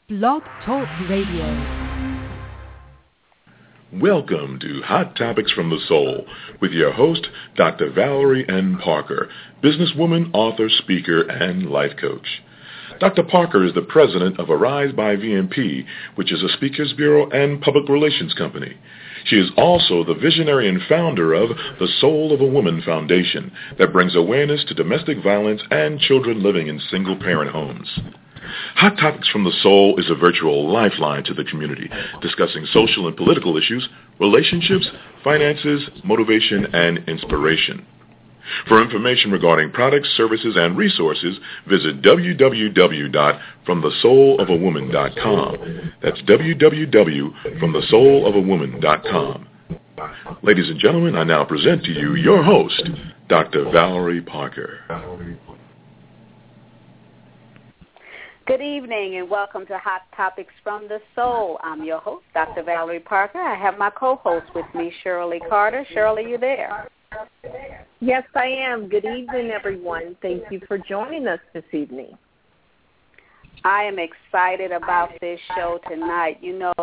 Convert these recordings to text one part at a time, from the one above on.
Blog Talk Radio. Welcome to Hot Topics from the Soul with your host, Dr. Valerie N. Parker, businesswoman, author, speaker, and life coach. Dr. Parker is the president of Arise by VMP, which is a speakers bureau and public relations company. She is also the visionary and founder of the Soul of a Woman Foundation that brings awareness to domestic violence and children living in single-parent homes. Hot Topics from the Soul is a virtual lifeline to the community, discussing social and political issues, relationships, finances, motivation, and inspiration. For information regarding products, services, and resources, visit www.fromthesoulofAwoman.com. That's www.fromthesoulofAwoman.com. Ladies and gentlemen, I now present to you your host, Dr. Valerie Parker. Good evening and welcome to Hot Topics from the Soul. I'm your host, Dr. Valerie Parker. I have my co-host with me, Shirley Carter. Shirley, you there? Yes, I am. Good evening, everyone. Thank you for joining us this evening. I am excited about this show tonight.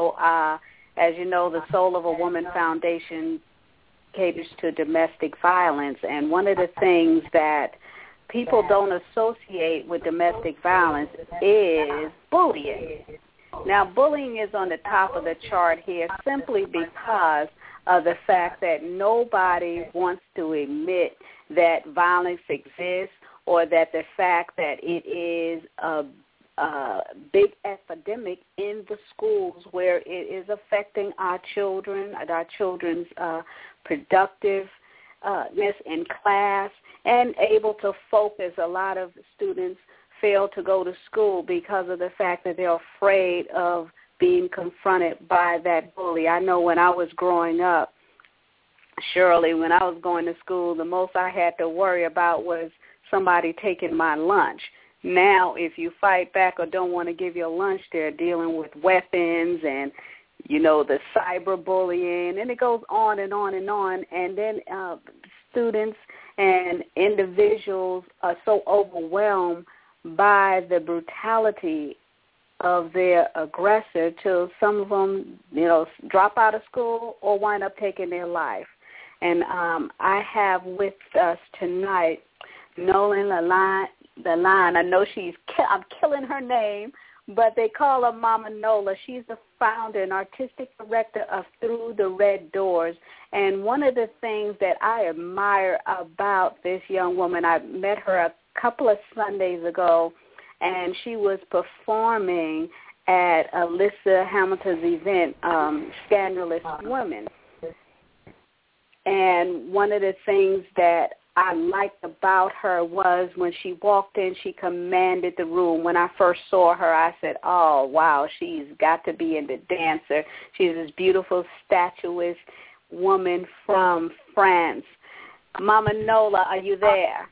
As you know, the Soul of a Woman Foundation caters to domestic violence, and one of the things that people don't associate with domestic violence is bullying. Now, bullying is on the top of the chart here simply because of the fact that nobody wants to admit that violence exists or that the fact that it is a big epidemic in the schools where it is affecting our children, our children's productiveness in class and able to focus. A lot of students fail to go to school because of the fact that they're afraid of being confronted by that bully. I know when I was growing up, Shirley, when I was going to school, the most I had to worry about was somebody taking my lunch. Now, if you fight back or don't want to give your lunch, they're dealing with weapons and, the cyberbullying, and it goes on and on and on. And then students and individuals are so overwhelmed by the brutality of their aggressor till some of them, drop out of school or wind up taking their life. And I have with us tonight Nolan Lalonde. I know I'm killing her name, but they call her Mama Nola. She's the founder and artistic director of Through the Red Doors. And one of the things that I admire about this young woman, I met her a couple of Sundays ago, and she was performing at Alyssa Hamilton's event, Scandalous Women. And one of the things that I liked about her was when she walked in, she commanded the room. When I first saw her, I said, oh, wow, she's got to be in the dancer. She's this beautiful, statuesque woman from France. Mama Nola, are you there?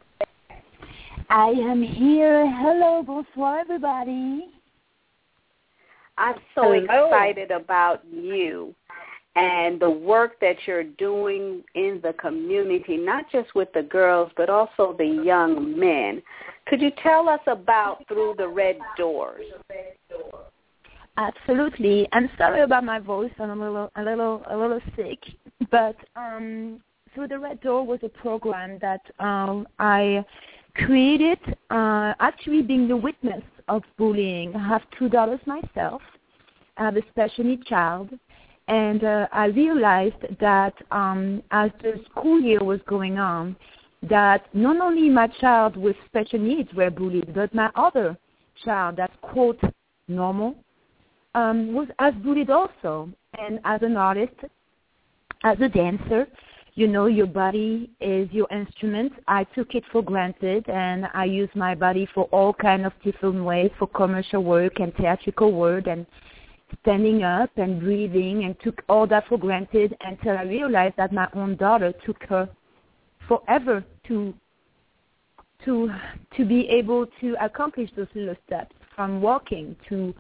I am here. Hello, bonsoir, everybody. I'm so excited about you and the work that you're doing in the community, not just with the girls, but also the young men. Could you tell us about Through the Red Doors? Absolutely. I'm sorry about my voice. I'm a little sick. But Through the Red Door was a program that I created, actually being the witness of bullying. I have 2 daughters myself. I have a special needs child. And I realized that as the school year was going on, that not only my child with special needs were bullied, but my other child that's, quote, normal, was as bullied also. And as an artist, as a dancer, your body is your instrument. I took it for granted, and I used my body for all kinds of different ways, for commercial work and theatrical work and standing up and breathing, and took all that for granted until I realized that my own daughter took her forever to be able to accomplish those little steps, from walking to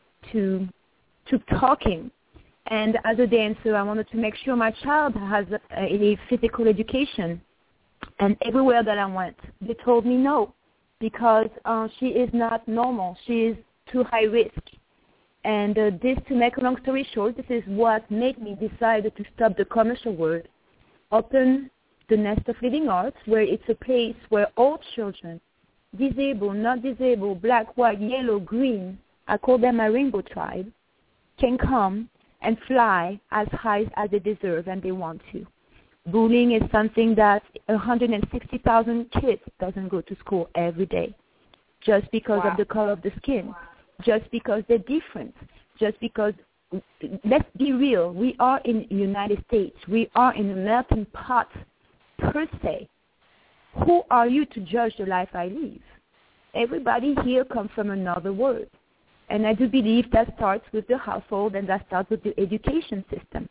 talking. And as a dancer, I wanted to make sure my child has a physical education. And everywhere that I went, they told me no, because she is not normal. She is too high risk. And this, to make a long story short, this is what made me decide to stop the commercial world, open the Nest of Living Arts, where it's a place where all children, disabled, not disabled, black, white, yellow, green, I call them my rainbow tribe, can come and fly as high as they deserve and they want to. Bullying is something that 160,000 kids doesn't go to school every day just because of the color of the skin, just because they're different, just because, let's be real, we are in the United States. We are in a melting pot per se. Who are you to judge the life I live? Everybody here comes from another world. And I do believe that starts with the household and that starts with the education system.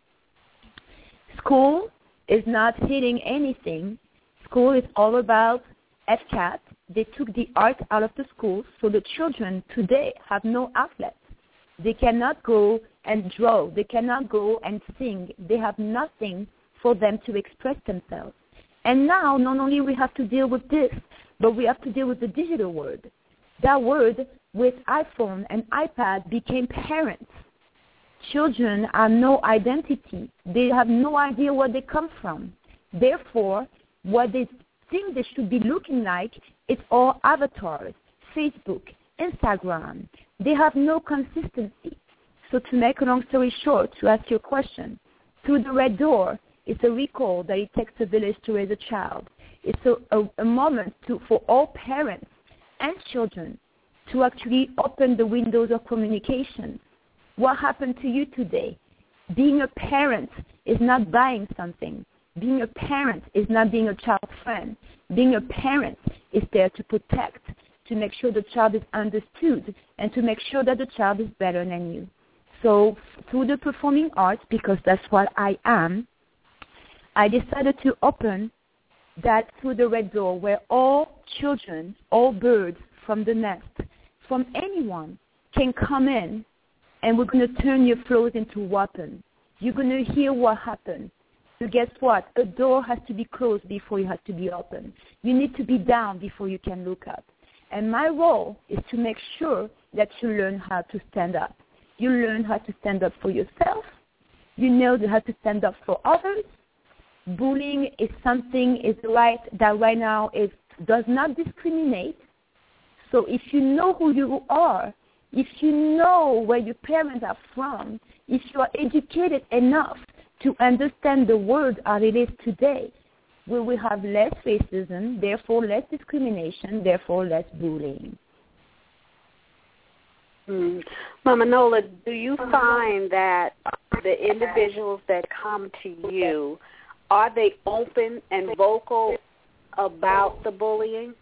School is not hitting anything. School is all about FCAT. They took the art out of the schools, so the children today have no outlets. They cannot go and draw. They cannot go and sing. They have nothing for them to express themselves. And now, not only we have to deal with this, but we have to deal with the digital world. That world with iPhone and iPad became parents. Children have no identity. They have no idea where they come from. Therefore, what they think they should be looking like, it's all avatars, Facebook, Instagram. They have no consistency. So to make a long story short, to ask your question, Through the Red Door, it's a recall that it takes a village to raise a child. It's a moment for all parents and children to actually open the windows of communication. What happened to you today? Being a parent is not buying something. Being a parent is not being a child friend. Being a parent is there to protect, to make sure the child is understood, and to make sure that the child is better than you. So through the performing arts, because that's what I am, I decided to open that Through the Red Door, where all children, all birds from the nest, from anyone, can come in, and we're going to turn your flows into weapons. You're going to hear what happened. So guess what? A door has to be closed before it has to be open. You need to be down before you can look up. And my role is to make sure that you learn how to stand up. You learn how to stand up for yourself. You know how to stand up for others. Bullying is something that right now does not discriminate. So if you know who you are, if you know where your parents are from, if you are educated enough to understand the world as it is today, we will have less racism, therefore less discrimination, therefore less bullying. Mama Nola, do you find that the individuals that come to you, are they open and vocal about the bullying?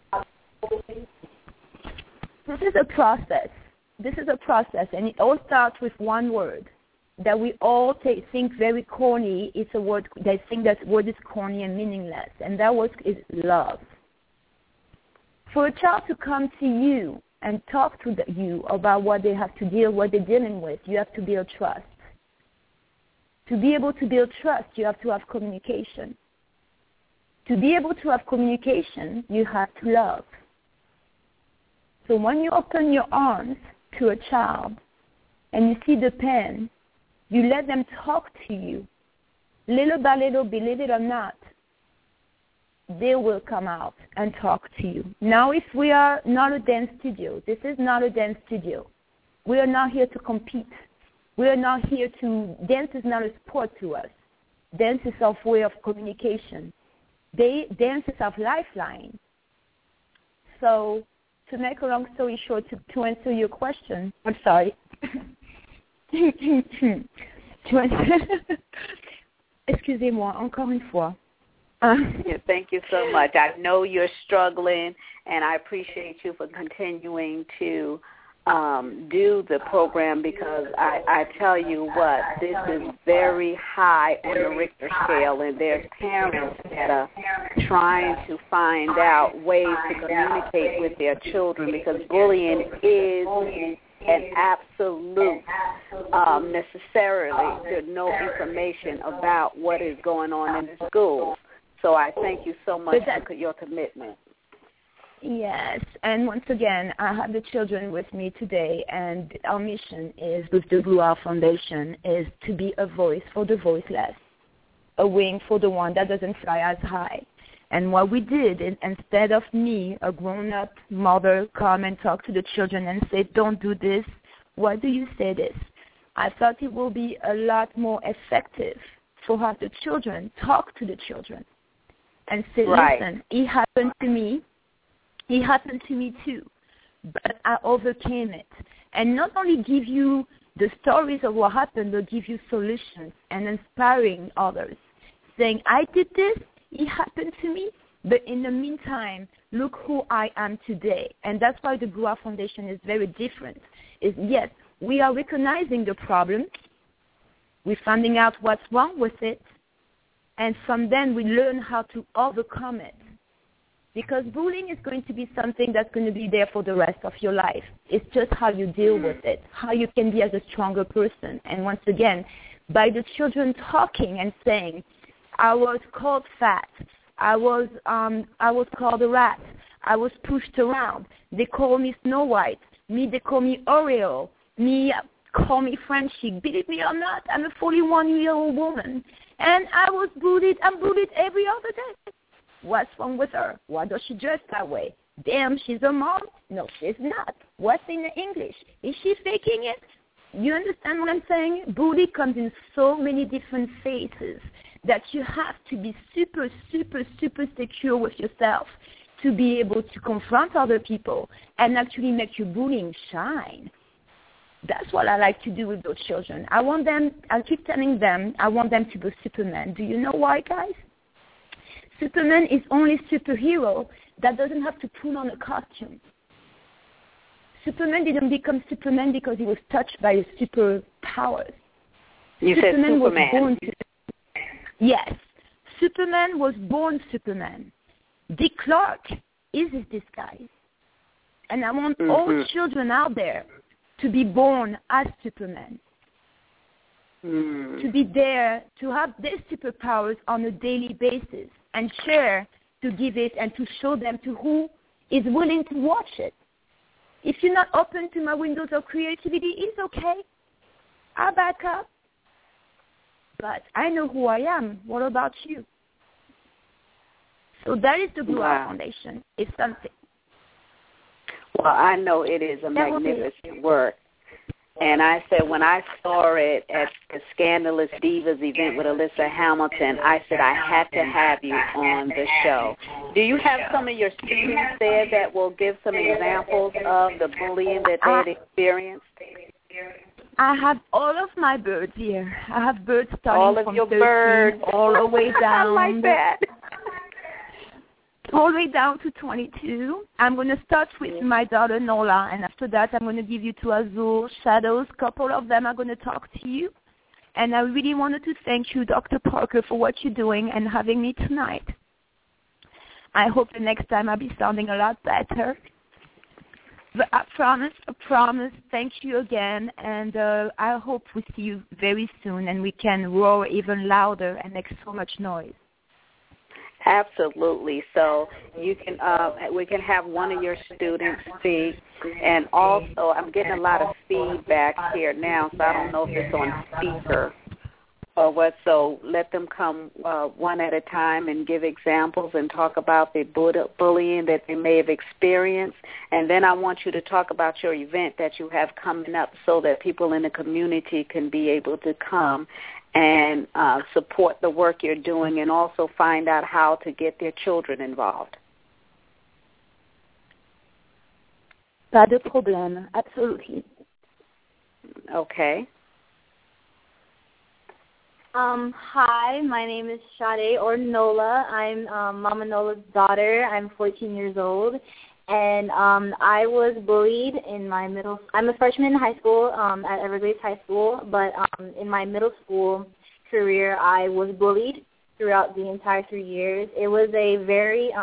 This is a process. And it all starts with one word that we all think very corny. It's a word, they think that word is corny and meaningless, and that word is love. For a child to come to you and talk to you about what they have to deal, what they're dealing with, you have to build trust. To be able to build trust, you have to have communication. To be able to have communication, you have to love. So when you open your arms to a child and you see the pain, you let them talk to you. Little by little, believe it or not, they will come out and talk to you. Now, if we are not a dance studio, this is not a dance studio. We are not here to compete. We are not here to, dance is not a sport to us. Dance is our way of communication. Dance is our lifeline. So, to make a long story short, to answer your question, I'm sorry. Excusez-moi, encore une fois. Yeah, thank you so much. I know you're struggling, and I appreciate you for continuing to do the program, because I tell you what, this is very high on the Richter scale, and there's parents that are trying to find out ways to communicate with their children, because bullying is an absolute necessarily to know information about what is going on in the schools. So I thank you so much for your commitment. Yes, and once again, I have the children with me today, and our mission is, with the Blue Owl Foundation, is to be a voice for the voiceless, a wing for the one that doesn't fly as high. And what we did is, instead of me, a grown-up mother, come and talk to the children and say, don't do this, why do you say this? I thought it will be a lot more effective for have the children talk to the children and say, listen, it happened to me. It happened to me too, but I overcame it. And not only give you the stories of what happened, but give you solutions and inspiring others, saying, I did this, it happened to me, but in the meantime, look who I am today. And that's why the Blue Owl Foundation is very different. Is yes, we are recognizing the problem, we're finding out what's wrong with it, and from then we learn how to overcome it. Because bullying is going to be something that's going to be there for the rest of your life. It's just how you deal with it, how you can be as a stronger person. And once again, by the children talking and saying, I was called fat, I was called a rat, I was pushed around, they call me Snow White, me they call me Oreo, me call me Frenchie. Believe me or not, I'm a 41-year-old woman, and I was bullied. I'm bullied every other day. What's wrong with her? Why does she dress that way? Damn, she's a mom? No, she's not. What's in the English? Is she faking it? You understand what I'm saying? Bully comes in so many different phases that you have to be super, super, super secure with yourself to be able to confront other people and actually make your bullying shine. That's what I like to do with those children. I keep telling them, I want them to be Superman. Do you know why, guys? Superman is only superhero that doesn't have to put on a costume. Superman didn't become Superman because he was touched by his superpowers. You said Superman. Was born yes. Superman was born Superman. Dick Clark is his disguise. And I want all children out there to be born as Superman. To be there, to have their superpowers on a daily basis and share, to give it and to show them to who is willing to watch it. If you're not open to my windows of creativity, it's okay. I'll back up. But I know who I am. What about you? So that is the Blue Owl Foundation. It's something. Well, I know it is a magnificent work. And I said when I saw it at the Scandalous Divas event with Alyssa Hamilton, I said I had to have you on the show. Do you have some of your students there that will give some examples of the bullying that they had experienced? I have all of my birds here. I have birds starting all of from your 13 birds all the way down. I like that. All the way down to 22. I'm going to start with my daughter, Nola, and after that I'm going to give you to Azul, Shadows. A couple of them are going to talk to you. And I really wanted to thank you, Dr. Parker, for what you're doing and having me tonight. I hope the next time I'll be sounding a lot better. But I promise, thank you again, and I hope we see you very soon and we can roar even louder and make so much noise. Absolutely. So you can, we can have one of your students speak, and also I'm getting a lot of feedback here now, so I don't know if it's on speaker or what. So let them come one at a time and give examples and talk about the bullying that they may have experienced, and then I want you to talk about your event that you have coming up so that people in the community can be able to come and support the work you're doing and also find out how to get their children involved. Pas de problème, absolutely. Okay. Hi, my name is Sade or Nola. I'm Mama Nola's daughter. I'm 14 years old. And I was bullied in my I'm a freshman in high school at Everglades High School, but in my middle school career, I was bullied throughout the entire 3 years. It was a very,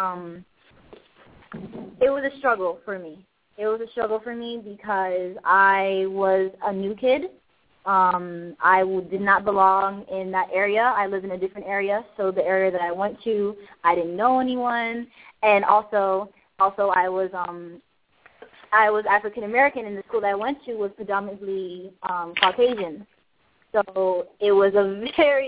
it was a struggle for me. It was a struggle for me because I was a new kid. I did not belong in that area. I live in a different area, so the area that I went to, I didn't know anyone, and also also I was African American, and the school that I went to was predominantly Caucasian. So it was a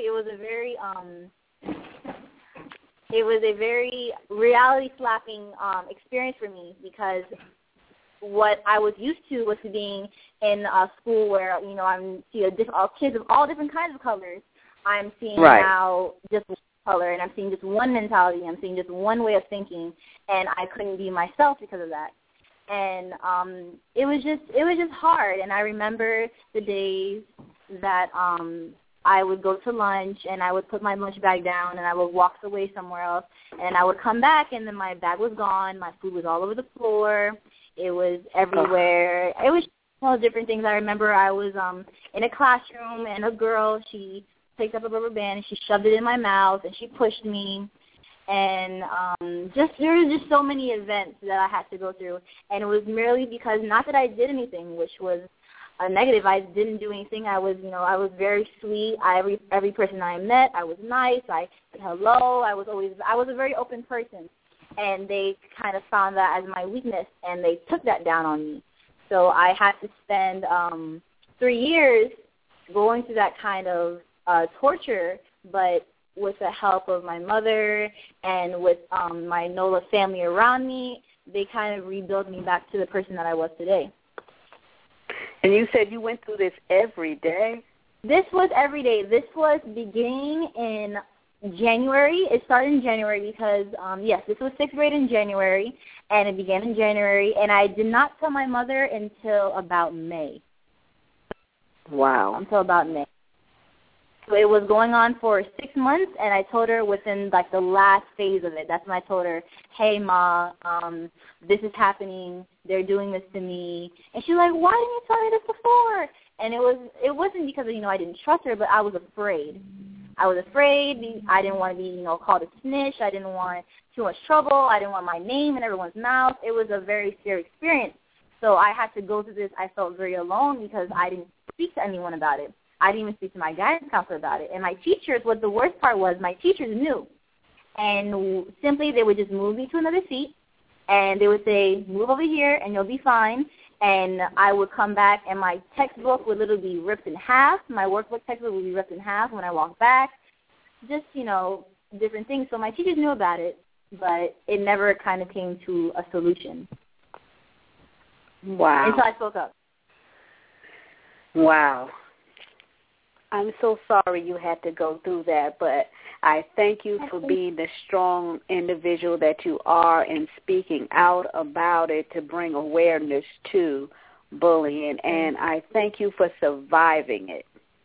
very reality slapping experience for me, because what I was used to was being in a school where, you know, I'm seeing kids of all different kinds of colors. I'm seeing now just one color, and I'm seeing just one mentality. I'm seeing just one way of thinking, and I couldn't be myself because of that. And it was just hard. And I remember the days that I would go to lunch, and I would put my lunch bag down, and I would walk away somewhere else, and I would come back, and then my bag was gone. My food was all over the floor. It was everywhere. It was all different things. I remember I was in a classroom, and a girl, she picked up a rubber band, and she shoved it in my mouth, and she pushed me. And there was just so many events that I had to go through. And it was merely because, not that I did anything, which was a negative. I didn't do anything. I was very sweet. Every person I met, I was nice. I said hello. I was a very open person. And they kind of found that as my weakness, and they took that down on me. So I had to spend 3 years going through that kind of torture, but with the help of my mother and with my NOLA family around me, they kind of rebuilt me back to the person that I was today. And you said you went through this every day? This was every day. This was beginning in January. It started in January because, this was 6th grade in January, and it began in January, and I did not tell my mother until about May. Wow. Until about May. So it was going on for 6 months, and I told her within, like, the last phase of it. That's when I told her, hey, Ma, this is happening. They're doing this to me. And she's like, why didn't you tell me this before? And it wasn't because, I didn't trust her, but I was afraid. I was afraid. I didn't want to be, called a snitch. I didn't want too much trouble. I didn't want my name in everyone's mouth. It was a very scary experience. So I had to go through this. I felt very alone because I didn't speak to anyone about it. I didn't even speak to my guidance counselor about it. And my teachers, what the worst part was, my teachers knew. And simply they would just move me to another seat, and they would say, move over here and you'll be fine. And I would come back, and my textbook would literally be ripped in half. My workbook textbook would be ripped in half when I walked back. Just, different things. So my teachers knew about it, but it never kind of came to a solution. Wow. Until I spoke up. Wow. I'm so sorry you had to go through that, but I thank you for being the strong individual that you are and speaking out about it to bring awareness to bullying, and I thank you for surviving it.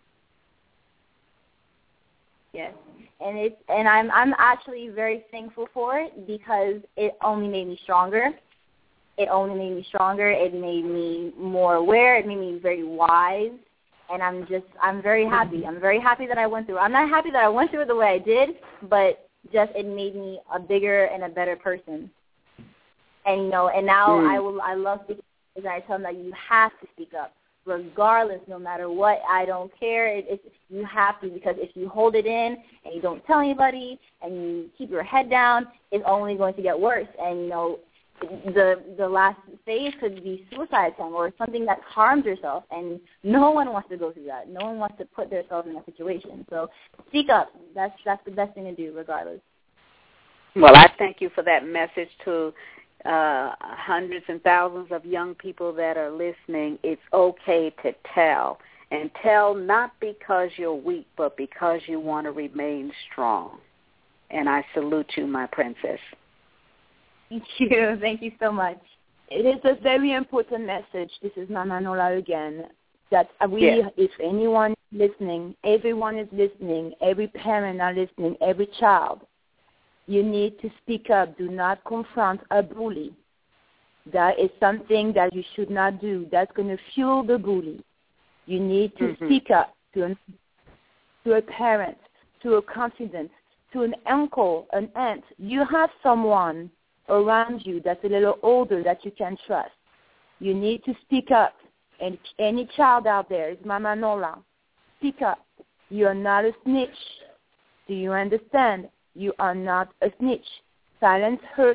Yes, and I'm actually very thankful for it because it only made me stronger. It only made me stronger. It made me more aware. It made me very wise. And I'm very happy. I'm very happy that I went through it. I'm not happy that I went through it the way I did, but just it made me a bigger and a better person. And, and now I love speaking, and I tell them that you have to speak up, regardless, no matter what. I don't care. You have to, because if you hold it in and you don't tell anybody and you keep your head down, it's only going to get worse. And, the last phase could be suicide attempt or something that harms yourself, and no one wants to go through that. No one wants to put themselves in that situation. So speak up. That's the best thing to do, regardless. Well, I thank you for that message to hundreds and thousands of young people that are listening. It's okay to tell, and tell not because you're weak, but because you want to remain strong. And I salute you, my princess. Thank you. Thank you so much. It is a very important message. This is Mama Nola again. That if anyone is listening, everyone is listening, every parent are listening, every child, you need to speak up. Do not confront a bully. That is something that you should not do. That's going to fuel the bully. You need to speak up to a parent, to a confidant, to an uncle, an aunt. You have someone around you that's a little older that you can trust. You need to speak up. And any child out there is Mama Nola. Speak up. You are not a snitch. Do you understand? You are not a snitch. Silence hurts.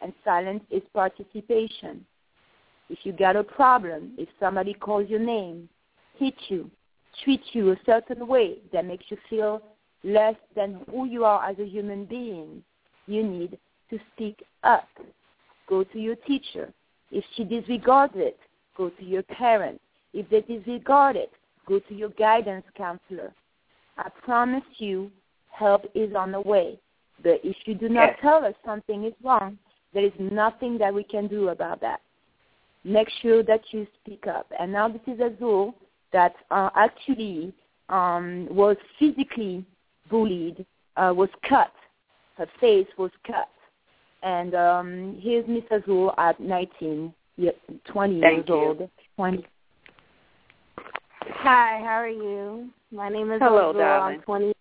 and silence is participation. If you got a problem, if somebody calls your name, hit you, treat you a certain way that makes you feel less than who you are as a human being, you need to speak up. Go to your teacher. If she disregards it, go to your parents. If they disregard it, go to your guidance counselor. I promise you, help is on the way. But if you do not tell us something is wrong, there is nothing that we can do about that. Make sure that you speak up. And now this is Azul that actually was physically bullied, was cut. Her face was cut. And here's Miss Azul at 20 years old. 20. Hi, how are you? My name is Hello, Azul. darling. I'm 20.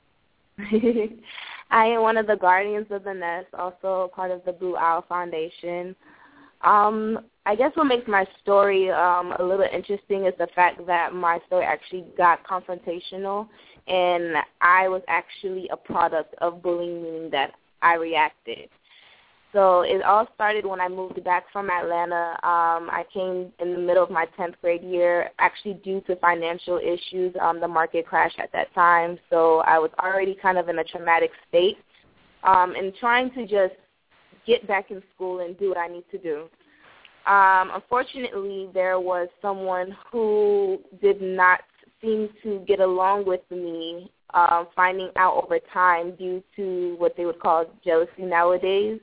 I am one of the Guardians of the Nest, also part of the Blue Owl Foundation. I guess what makes my story a little interesting is the fact that my story actually got confrontational, and I was actually a product of bullying, meaning that I reacted. So it all started when I moved back from Atlanta. I came in the middle of my 10th grade year, actually due to financial issues. The market crashed at that time, so I was already kind of in a traumatic state and trying to just get back in school and do what I need to do. Unfortunately, there was someone who did not seem to get along with me, finding out over time due to what they would call jealousy nowadays.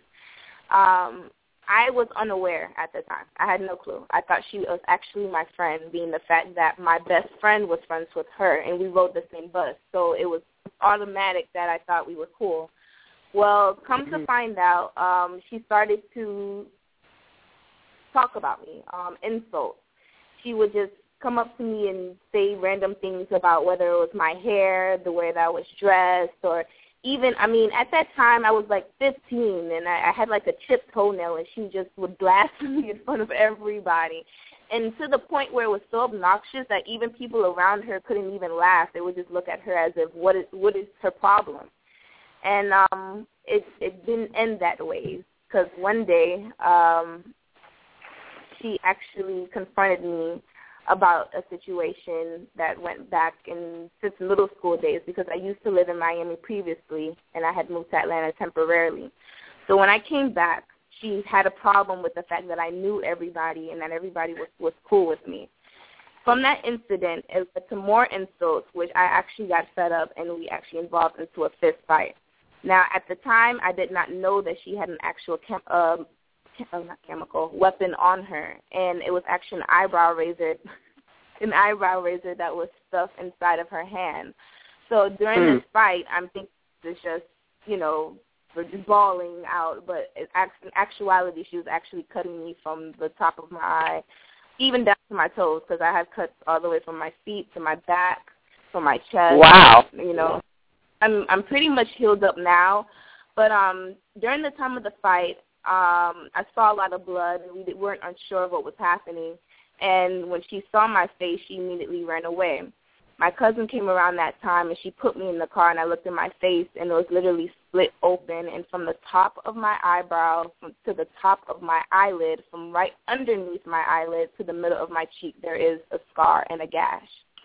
I was unaware at the time. I had no clue. I thought she was actually my friend, being the fact that my best friend was friends with her, and we rode the same bus. So it was automatic that I thought we were cool. Well, come to find out, she started to talk about me, insults. She would just come up to me and say random things about whether it was my hair, the way that I was dressed, or even, at that time I was like 15, and I had like a chipped toenail, and she just would blast me in front of everybody. And to the point where it was so obnoxious that even people around her couldn't even laugh. They would just look at her as if, what is her problem? And it didn't end that way, because one day she actually confronted me about a situation that went back since middle school days, because I used to live in Miami previously, and I had moved to Atlanta temporarily. So when I came back, she had a problem with the fact that I knew everybody and that everybody was cool with me. From that incident, it led to more insults, which I actually got fed up, and we actually involved into a fist fight. Now, at the time, I did not know that she had an actual weapon on her, and it was actually an eyebrow razor that was stuffed inside of her hand. So during this fight, I'm thinking it's just, we're just bawling out, but in actuality, she was actually cutting me from the top of my eye, even down to my toes, because I have cuts all the way from my feet to my back, from my chest. Wow. I'm pretty much healed up now, but during the time of the fight, I saw a lot of blood, and we weren't unsure of what was happening. And when she saw my face, she immediately ran away. My cousin came around that time, and she put me in the car, and I looked at my face, and it was literally split open. And from the top of my eyebrow to the top of my eyelid, from right underneath my eyelid to the middle of my cheek, there is a scar and a gash.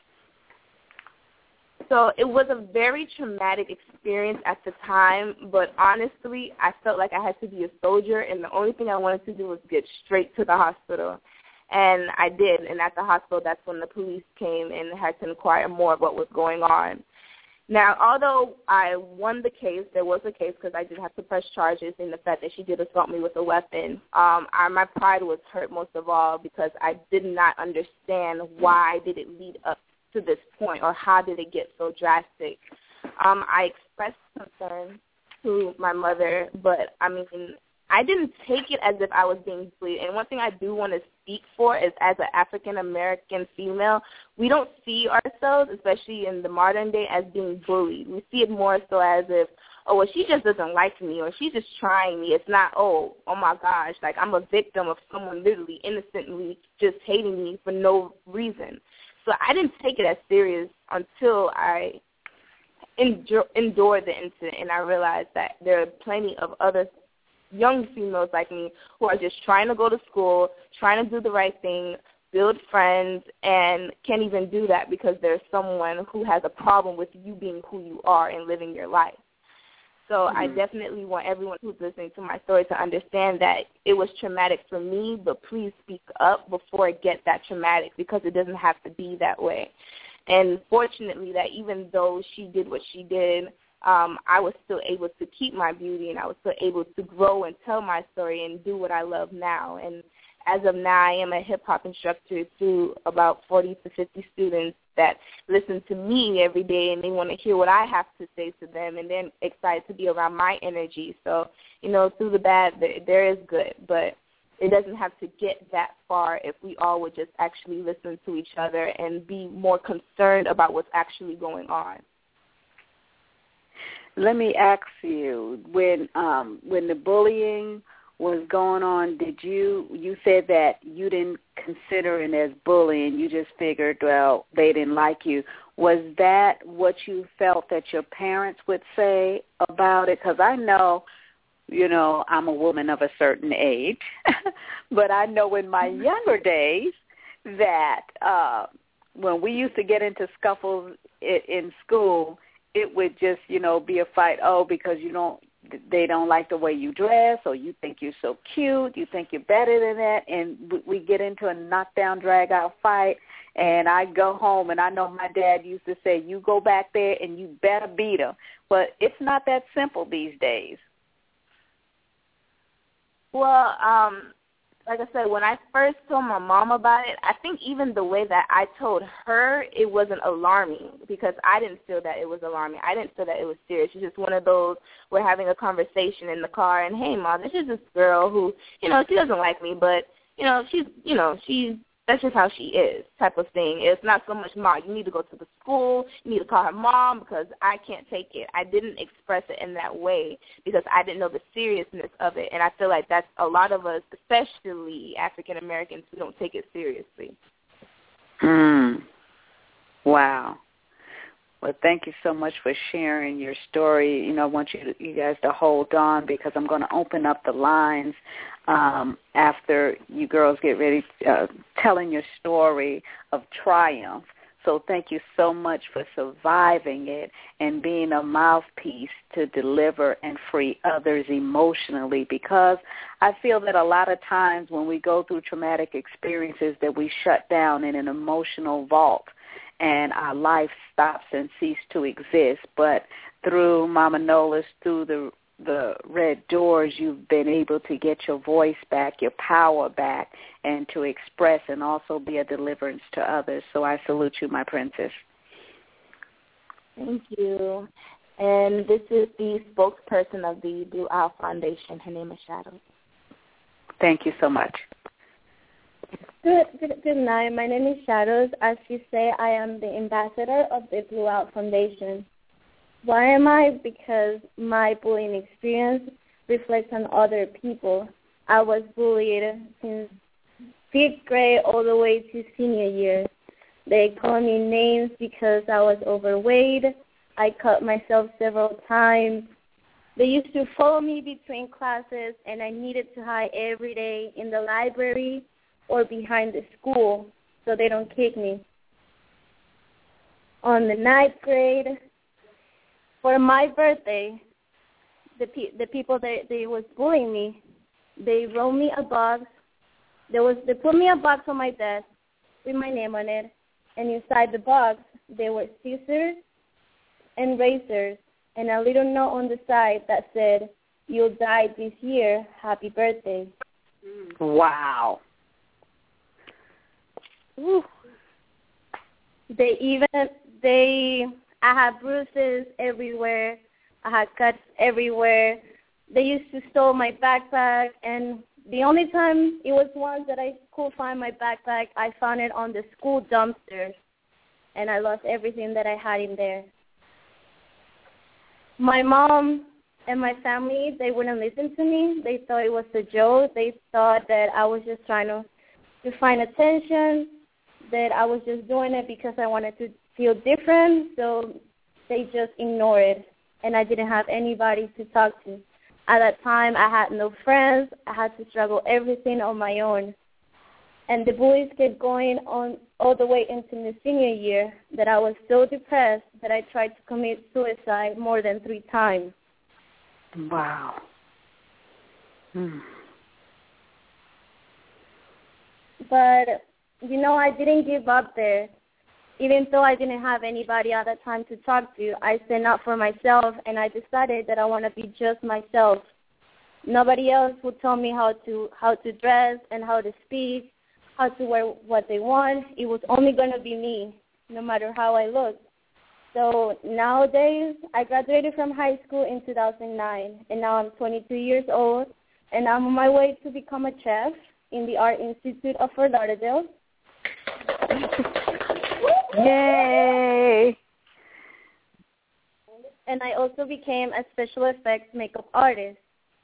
So it was a very traumatic experience at the time, but honestly, I felt like I had to be a soldier, and the only thing I wanted to do was get straight to the hospital. And I did, and at the hospital, that's when the police came and had to inquire more of what was going on. Now, although I won the case, there was a case because I did have to press charges in the fact that she did assault me with a weapon. My pride was hurt most of all because I did not understand why did it lead up to this point, or how did it get so drastic. I expressed concern to my mother, but I didn't take it as if I was being bullied. And one thing I do want to speak for is, as an African-American female, we don't see ourselves, especially in the modern day, as being bullied. We see it more so as if, oh, well, she just doesn't like me, or she's just trying me. It's not, oh my gosh, like I'm a victim of someone literally innocently just hating me for no reason. So I didn't take it as serious until I endured the incident, and I realized that there are plenty of other young females like me who are just trying to go to school, trying to do the right thing, build friends, and can't even do that because there's someone who has a problem with you being who you are and living your life. So I definitely want everyone who's listening to my story to understand that it was traumatic for me, but please speak up before it gets that traumatic because it doesn't have to be that way. And fortunately that even though she did what she did, I was still able to keep my beauty and I was still able to grow and tell my story and do what I love now. And as of now, I am a hip-hop instructor to about 40 to 50 students that listen to me every day, and they want to hear what I have to say to them, and they're excited to be around my energy. So, through the bad, there is good, but it doesn't have to get that far if we all would just actually listen to each other and be more concerned about what's actually going on. Let me ask you, when the bullying was going on, did you said that you didn't consider it as bullying, you just figured, well, they didn't like you. Was that what you felt that your parents would say about it? Because I know, I'm a woman of a certain age, but I know in my younger days that when we used to get into scuffles in school, it would just, be a fight, because they don't like the way you dress, or you think you're so cute, you think you're better than that, and we get into a knockdown, drag-out fight, and I go home, and I know my dad used to say, you go back there and you better beat him. But it's not that simple these days. Well, like I said, when I first told my mom about it, I think even the way that I told her, it wasn't alarming because I didn't feel that it was alarming. I didn't feel that it was serious. It's just one of those, we're having a conversation in the car, and, hey, Mom, this is this girl who, she doesn't like me, but, she's that's just how she is type of thing. It's not so much, Mom, you need to go to the school, you need to call her mom because I can't take it. I didn't express it in that way because I didn't know the seriousness of it, and I feel like that's a lot of us, especially African Americans, who don't take it seriously. Wow. Well, thank you so much for sharing your story. I want you guys to hold on because I'm going to open up the lines after you girls get ready telling your story of triumph. So thank you so much for surviving it and being a mouthpiece to deliver and free others emotionally, because I feel that a lot of times when we go through traumatic experiences that we shut down in an emotional vault and our life stops and ceases to exist. But through Mama Nola's, through the Red Doors, you've been able to get your voice back, your power back, and to express and also be a deliverance to others. So I salute you, my princess. Thank you. And this is the spokesperson of the Blue Owl Foundation. Her name is Shadows. Thank you so much. Good night. My name is Shadows. As you say, I am the ambassador of the Blue Owl Foundation. Why am I? Because my bullying experience reflects on other people. I was bullied since 5th grade all the way to senior year. They called me names because I was overweight. I cut myself several times. They used to follow me between classes, and I needed to hide every day in the library or behind the school so they don't kick me. On the 9th grade, for my birthday, the people that they was bullying me, they wrote me a box. They put me a box on my desk with my name on it, and inside the box there were scissors and razors and a little note on the side that said, "You'll die this year. Happy birthday." Wow. Woo. I had bruises everywhere. I had cuts everywhere. They used to steal my backpack, and the only time it was once that I could find my backpack, I found it on the school dumpster, and I lost everything that I had in there. My mom and my family, they wouldn't listen to me. They thought it was a joke. They thought that I was just trying to find attention, that I was just doing it because I wanted to feel different, so they just ignored it, and I didn't have anybody to talk to. At that time, I had no friends. I had to struggle everything on my own. And the bullies kept going on all the way into my senior year that I was so depressed that I tried to commit suicide more than 3 times. Wow. But, I didn't give up there. Even though I didn't have anybody at that time to talk to, I stand up for myself, and I decided that I want to be just myself. Nobody else would tell me how to dress and how to speak, how to wear what they want. It was only going to be me, no matter how I looked. So nowadays, I graduated from high school in 2009, and now I'm 22 years old, and I'm on my way to become a chef in the Art Institute of Fort Lauderdale. Yay! And I also became a special effects makeup artist.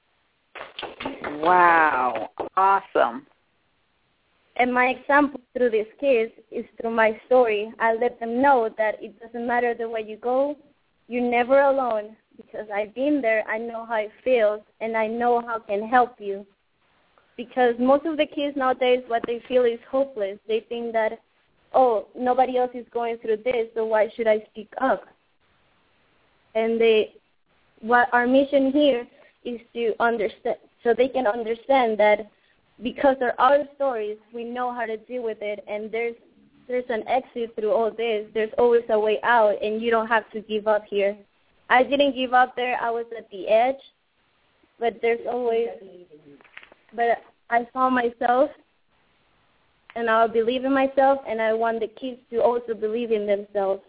Wow. Awesome. And my example through these kids is through my story. I let them know that it doesn't matter the way you go. You're never alone, because I've been there. I know how it feels, and I know how I can help you. Because most of the kids nowadays, what they feel is hopeless. They think that, nobody else is going through this, so why should I speak up? And what our mission here is to understand, so they can understand that because they're our stories, we know how to deal with it, and there's an exit through all this. There's always a way out, and you don't have to give up here. I didn't give up there. I was at the edge, but I found myself, and I'll believe in myself, and I want the kids to also believe in themselves.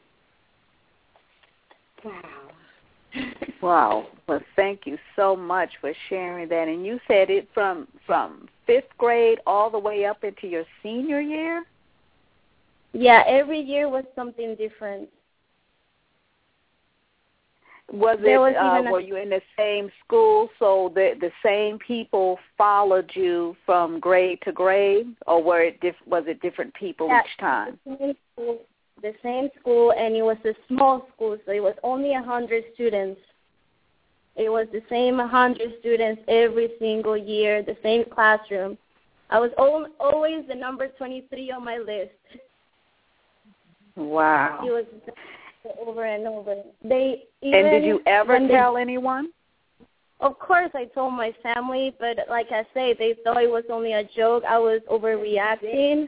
Wow. Well, thank you so much for sharing that. And you said it from 5th grade all the way up into your senior year? Yeah, every year was something different. Were you in the same school, so the same people followed you from grade to grade, or was it different people each time? The same school, and it was a small school, so it was only 100 students. It was the same 100 students every single year, the same classroom. I was always the number 23 on my list. Wow. It was over and over. And did you ever tell anyone? Of course, I told my family, but like I say, they thought it was only a joke. I was overreacting.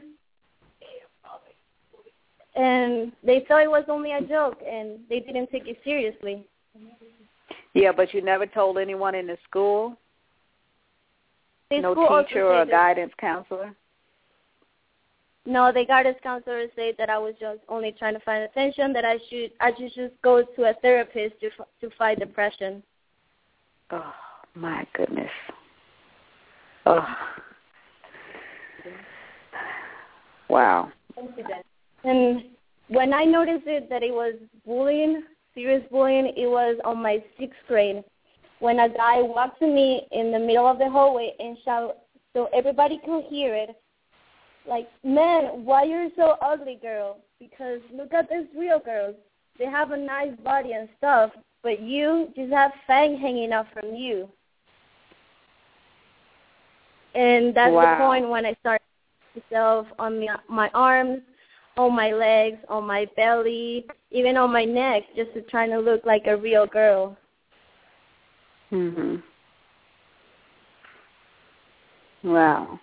And they thought it was only a joke, and they didn't take it seriously. Yeah, but you never told anyone in the school? No teacher or guidance counselor? No, the guidance counselor said that I was just only trying to find attention, that I should just go to a therapist to fight depression. Oh, my goodness. Oh. Wow. And when I noticed that it was bullying, serious bullying, it was on my 6th grade, when a guy walked to me in the middle of the hallway and shouted so everybody could hear it, like, "Man, why you're so ugly, girl? Because look at these real girls. They have a nice body and stuff, but you just have fangs hanging out from you." And that's the point when I started myself on my arms, on my legs, on my belly, even on my neck, just to try to look like a real girl. Mhm. Wow.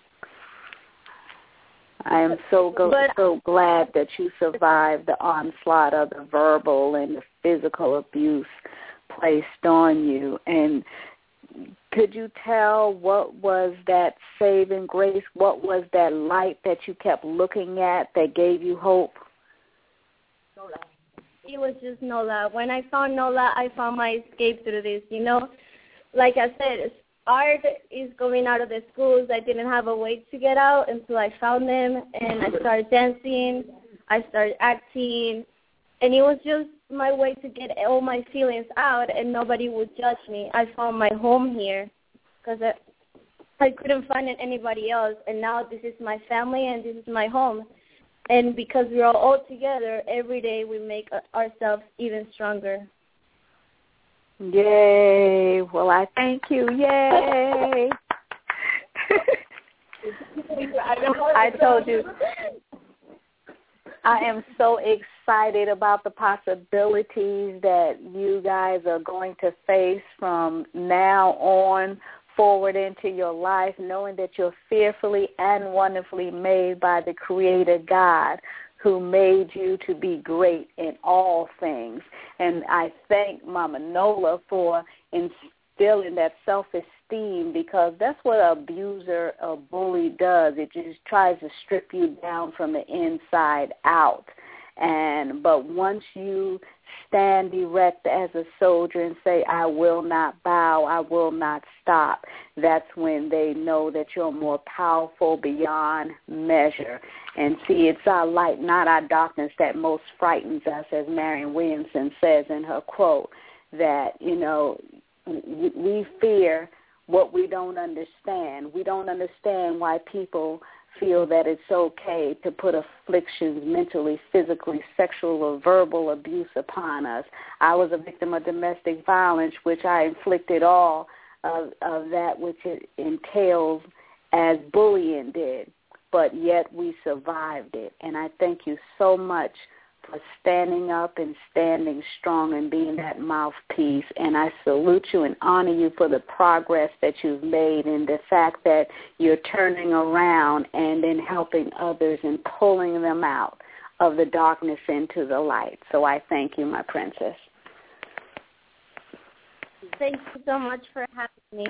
I am so glad that you survived the onslaught of the verbal and the physical abuse placed on you. And could you tell what was that saving grace? What was that light that you kept looking at that gave you hope? It was just NOLA. When I found NOLA, I found my escape through this. Like I said, art is going out of the schools. I didn't have a way to get out until I found them, and I started dancing. I started acting, and it was just my way to get all my feelings out, and nobody would judge me. I found my home here because I couldn't find anybody else, and now this is my family and this is my home. And because we're all together, every day we make ourselves even stronger. Yay. Well, I thank you. Yay. I told you. I am so excited about the possibilities that you guys are going to face from now on forward into your life, knowing that you're fearfully and wonderfully made by the Creator God, who made you to be great in all things. And I thank Mama Nola for instilling that self-esteem, because that's what an abuser, a bully does. It just tries to strip you down from the inside out. But once you stand erect as a soldier and say, I will not bow, I will not stop, that's when they know that you're more powerful beyond measure. And see, it's our light, not our darkness, that most frightens us, as Marianne Williamson says in her quote, that, we fear what we don't understand. We don't understand why people feel that it's okay to put afflictions mentally, physically, sexual, or verbal abuse upon us. I was a victim of domestic violence, which I inflicted all of that which it entails as bullying did, but yet we survived it. And I thank you so much for standing up and standing strong and being that mouthpiece. And I salute you and honor you for the progress that you've made and the fact that you're turning around and then helping others and pulling them out of the darkness into the light. So I thank you, my princess. Thank you so much for having me.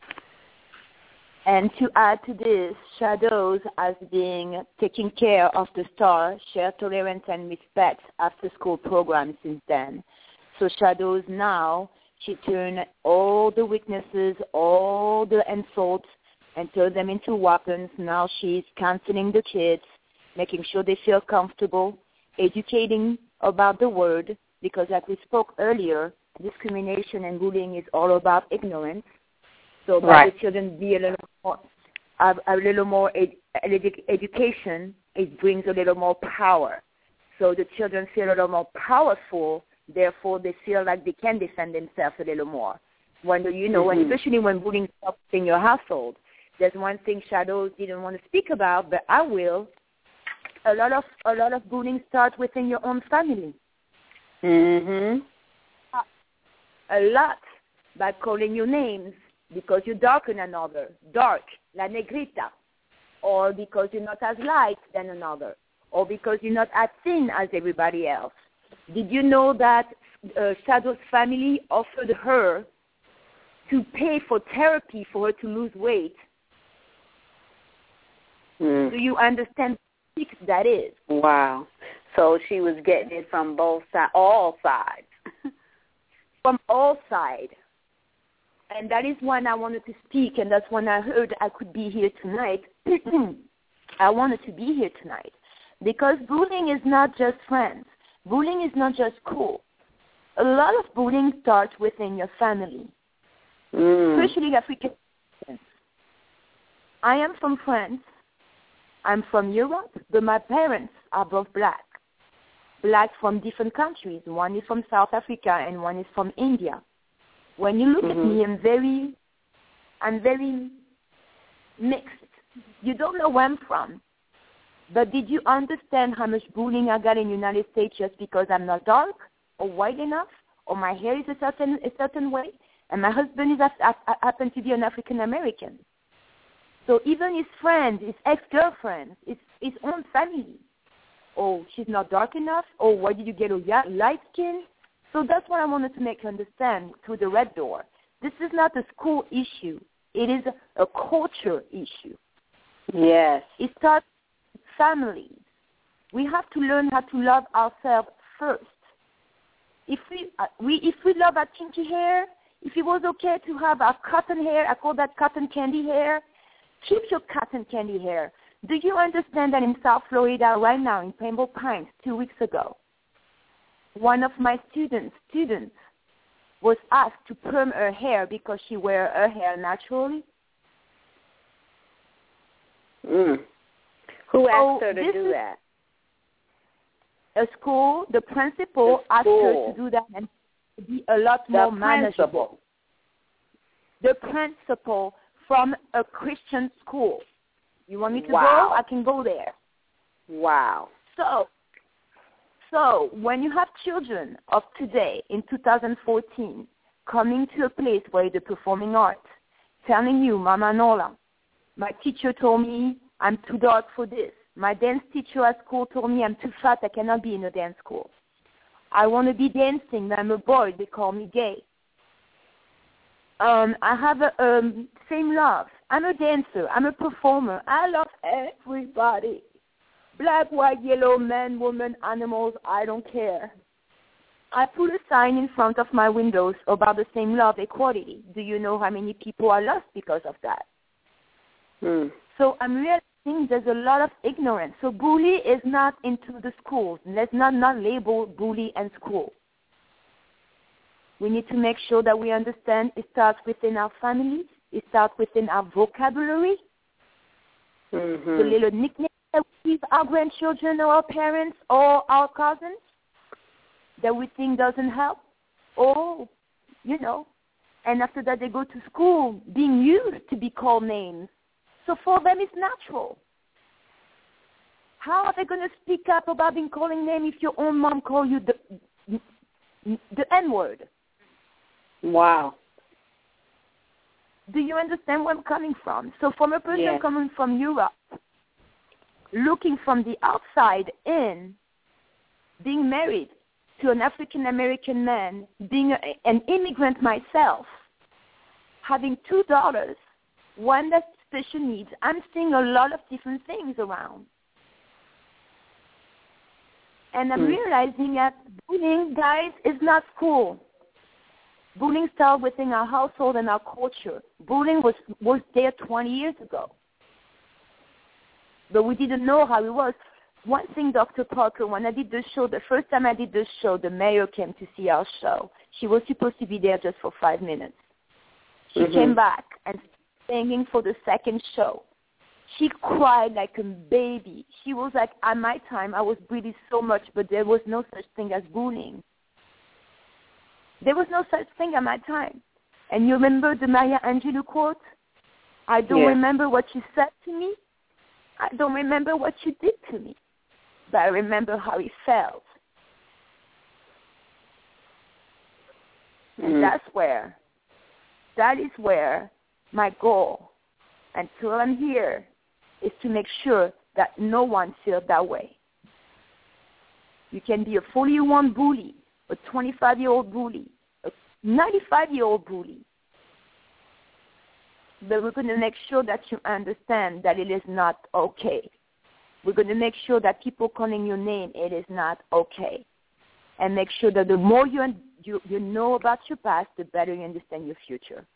And to add to this, Shadows as being taking care of the star, share tolerance and respect after school program since then. So Shadows now, she turned all the weaknesses, all the insults, and turned them into weapons. Now she's counseling the kids, making sure they feel comfortable, educating about the word, because like we spoke earlier, discrimination and bullying is all about ignorance. So by the children be a little more education, it brings a little more power. So the children feel a little more powerful, therefore they feel like they can defend themselves a little more. When especially when bullying starts in your household. There's one thing Shadows didn't want to speak about, but I will. A lot of bullying starts within your own family. Mhm. A lot, by calling you names. Because you darken another, dark, la negrita, or because you're not as light than another, or because you're not as thin as everybody else. Did you know that Shadow's family offered her to pay for therapy for her to lose weight? Do you understand how sick that is? Wow. So she was getting it from all sides. From all sides. And that is when I wanted to speak, and that's when I heard I could be here tonight. I wanted to be here tonight because bullying is not just friends. Bullying is not just cool. A lot of bullying starts within your family, especially African. I am from France. I'm from Europe, but my parents are both black. Black from different countries. One is from South Africa and one is from India. When you look at me, I'm very mixed. You don't know where I'm from. But did you understand how much bullying I got in the United States just because I'm not dark or white enough, or my hair is a certain way, and my husband happens to be an African American? So even his friends, his ex-girlfriends, his own family. Oh, she's not dark enough. Oh, why did you get a light skin? So that's what I wanted to make you understand through the Red Door. This is not a school issue. It is a culture issue. Yes. It starts with families. We have to learn how to love ourselves first. If we love our kinky hair, if it was okay to have our cotton hair, I call that cotton candy hair, keep your cotton candy hair. Do you understand that in South Florida right now, in Pembroke Pines, 2 weeks ago, one of my students was asked to perm her hair because she wears her hair naturally. Who asked her to do that? A school, the principal asked her to do that. And be a lot more manageable. The principal from a Christian school. You want me to go? I can go there. Wow. So when you have children of today in 2014 coming to a place where the performing arts, telling you, Mama Nola, my teacher told me I'm too dark for this. My dance teacher at school told me I'm too fat, I cannot be in a dance school. I want to be dancing, I'm a boy, they call me gay. I have a same love. I'm a dancer, I'm a performer. I love everybody. Black, white, yellow, man, woman, animals, I don't care. I put a sign in front of my windows about the same love, equality. Do you know how many people are lost because of that? So I'm realizing there's a lot of ignorance. So bully is not into the schools. Let's not label bully and school. We need to make sure that we understand it starts within our families. It starts within our vocabulary. The little nicknames that we give our grandchildren or our parents or our cousins that we think doesn't help. Or, and after that they go to school being used to be called names. So for them it's natural. How are they going to speak up about being calling names if your own mom call you the N-word? Wow. Do you understand where I'm coming from? So from a person coming from Europe, looking from the outside in, being married to an African-American man, being an immigrant myself, having 2 daughters, one that's special needs, I'm seeing a lot of different things around. And I'm realizing that bullying, guys, is not cool. Bullying started within our household and our culture. Bullying was there 20 years ago. But we didn't know how it was. One thing, Dr. Parker, when I did the show, the first time I did the show, the mayor came to see our show. She was supposed to be there just for 5 minutes. She came back and singing for the second show. She cried like a baby. She was like, at my time, I was bullied so much, but there was no such thing as bullying. There was no such thing at my time. And you remember the Maya Angelou quote? I don't remember what you said to me. I don't remember what you did to me. But I remember how it felt. And that is where my goal, until I'm here, is to make sure that no one feels that way. You can be a 40-year-old bully, a 25-year-old bully, a 95-year-old bully. But we're going to make sure that you understand that it is not okay. We're going to make sure that people calling your name, it is not okay. And make sure that the more you know about your past, the better you understand your future.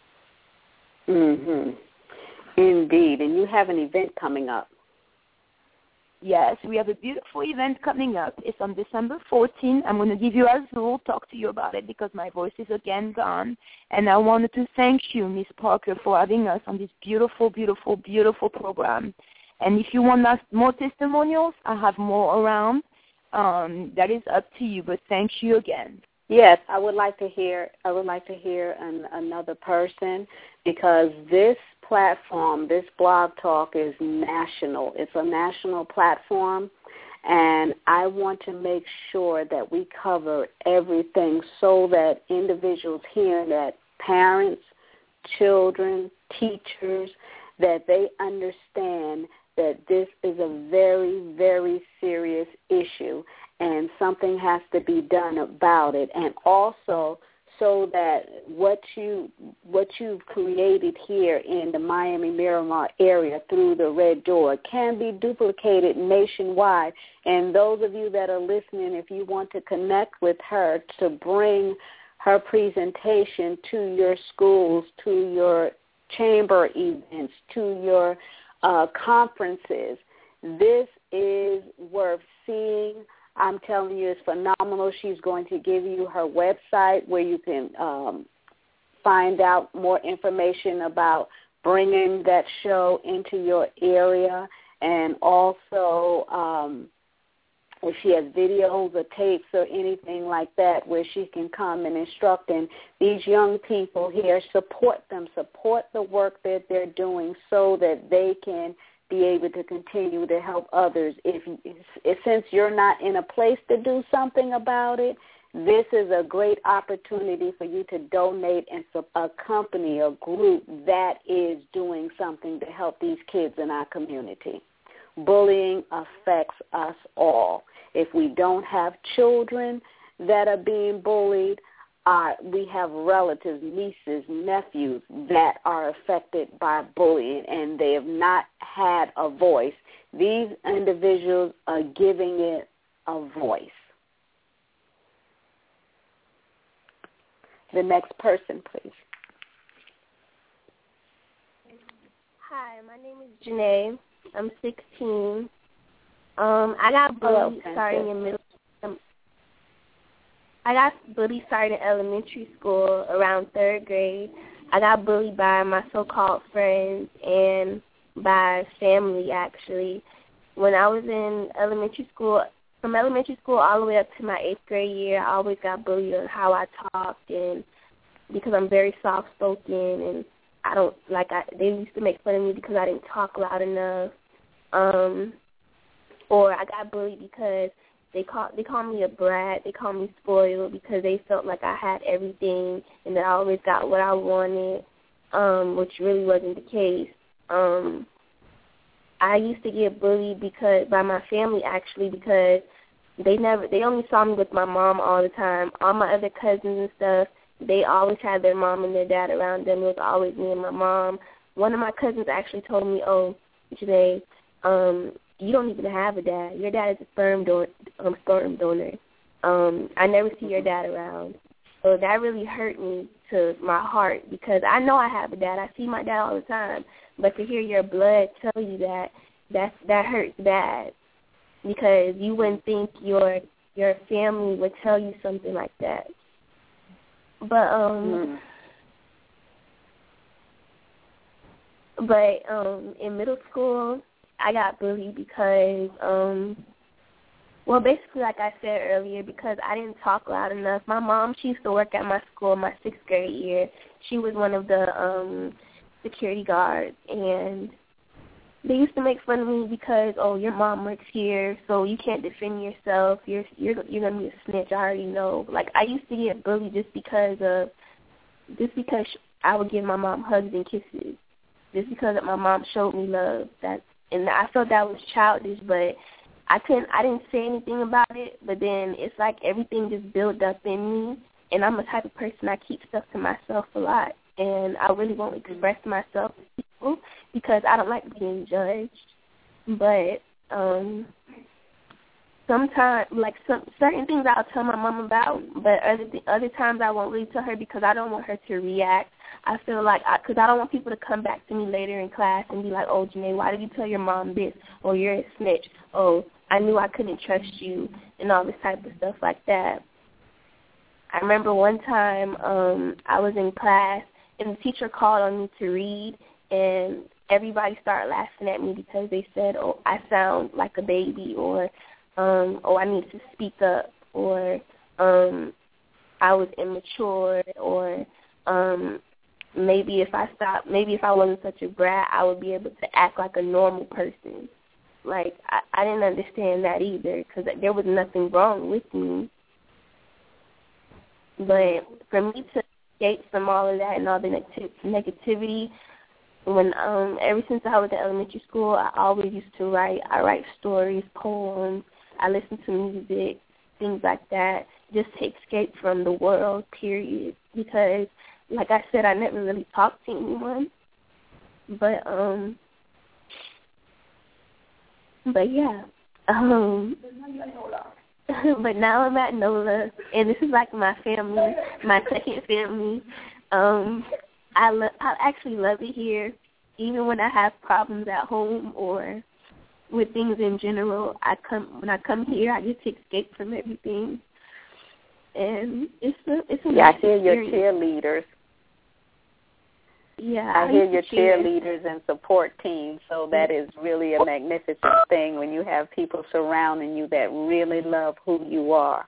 Indeed. And you have an event coming up. Yes, we have a beautiful event coming up. It's on December 14th. I'm going to give you Azul, talk to you about it because my voice is again gone. And I wanted to thank you, Ms. Parker, for having us on this beautiful, beautiful, beautiful program. And if you want more testimonials, I have more around. That is up to you, but thank you again. Yes, I would like to hear another person, because this platform, this blog talk is national. It's a national platform, and I want to make sure that we cover everything so that individuals hearing that, parents, children, teachers, that they understand that this is a very, very serious issue and something has to be done about it. And also so that what you've created here in the Miami-Miramar area through the Red Door can be duplicated nationwide. And those of you that are listening, if you want to connect with her to bring her presentation to your schools, to your chamber events, to your conferences, this is worth seeing. I'm telling you, it's phenomenal. She's going to give you her website where you can find out more information about bringing that show into your area, and also if she has videos or tapes or anything like that where she can come and instruct. And these young people here, support them, support the work that they're doing so that they can be able to continue to help others. Since you're not in a place to do something about it, this is a great opportunity for you to donate and accompany a group that is doing something to help these kids in our community. Bullying affects us all. If we don't have children that are being bullied, we have relatives, nieces, nephews that are affected by bullying, and they have not had a voice. These individuals are giving it a voice. The next person, please. Hi, my name is Janae. I'm 16. I got bullied starting in middle. I got bullied starting in elementary school around 3rd grade. I got bullied by my so-called friends and by family, actually. When I was in elementary school, from elementary school all the way up to my 8th grade year, I always got bullied on how I talked, and because I'm very soft-spoken, and they used to make fun of me because I didn't talk loud enough. Or I got bullied because they called me a brat. They called me spoiled because they felt like I had everything and that I always got what I wanted, which really wasn't the case. I used to get bullied by my family, actually, because they only saw me with my mom all the time. All my other cousins and stuff, they always had their mom and their dad around them. It was always me and my mom. One of my cousins actually told me, "Oh, Janae, you don't even have a dad. Your dad is a sperm donor. I never see your dad around." So that really hurt me to my heart because I know I have a dad. I see my dad all the time. But to hear your blood tell you that hurts bad because you wouldn't think your family would tell you something like that. But in middle school, I got bullied because, basically, like I said earlier, because I didn't talk loud enough. My mom, she used to work at my school my 6th grade year. She was one of the security guards, and they used to make fun of me because, oh, your mom works here, so you can't defend yourself. You're gonna be a snitch. I already know. Like, I used to get bullied just because I would give my mom hugs and kisses, just because my mom showed me love. And I felt that was childish, but I didn't say anything about it. But then it's like everything just built up in me, and I'm the type of person I keep stuff to myself a lot, and I really won't express myself to people because I don't like being judged. But sometimes, like certain things I'll tell my mom about, but other times I won't really tell her because I don't want her to react. I feel like, because I don't want people to come back to me later in class and be like, "Oh, Janae, why did you tell your mom this? Oh, you're a snitch. Oh, I knew I couldn't trust you," and all this type of stuff like that. I remember one time I was in class, and the teacher called on me to read, and everybody started laughing at me because they said, "Oh, I sound like a baby," or "Oh, I need to speak up," or I was immature, or maybe if I wasn't such a brat, I would be able to act like a normal person. Like, I didn't understand that either because there was nothing wrong with me. But for me to escape from all of that and all the negativity, when ever since I was in elementary school, I always used to write. I write stories, poems. I listen to music, things like that, just to escape from the world, period. Because, like I said, I never really talked to anyone. But yeah. But now I'm at NOLA, and this is like my family, my second family. I actually love it here. Even when I have problems at home or with things in general, when I come here, I get to escape from everything. And it's a I hear your cheerleaders. Yeah, I hear your cheer. cheerleaders and support team, so that is really a magnificent thing when you have people surrounding you that really love who you are.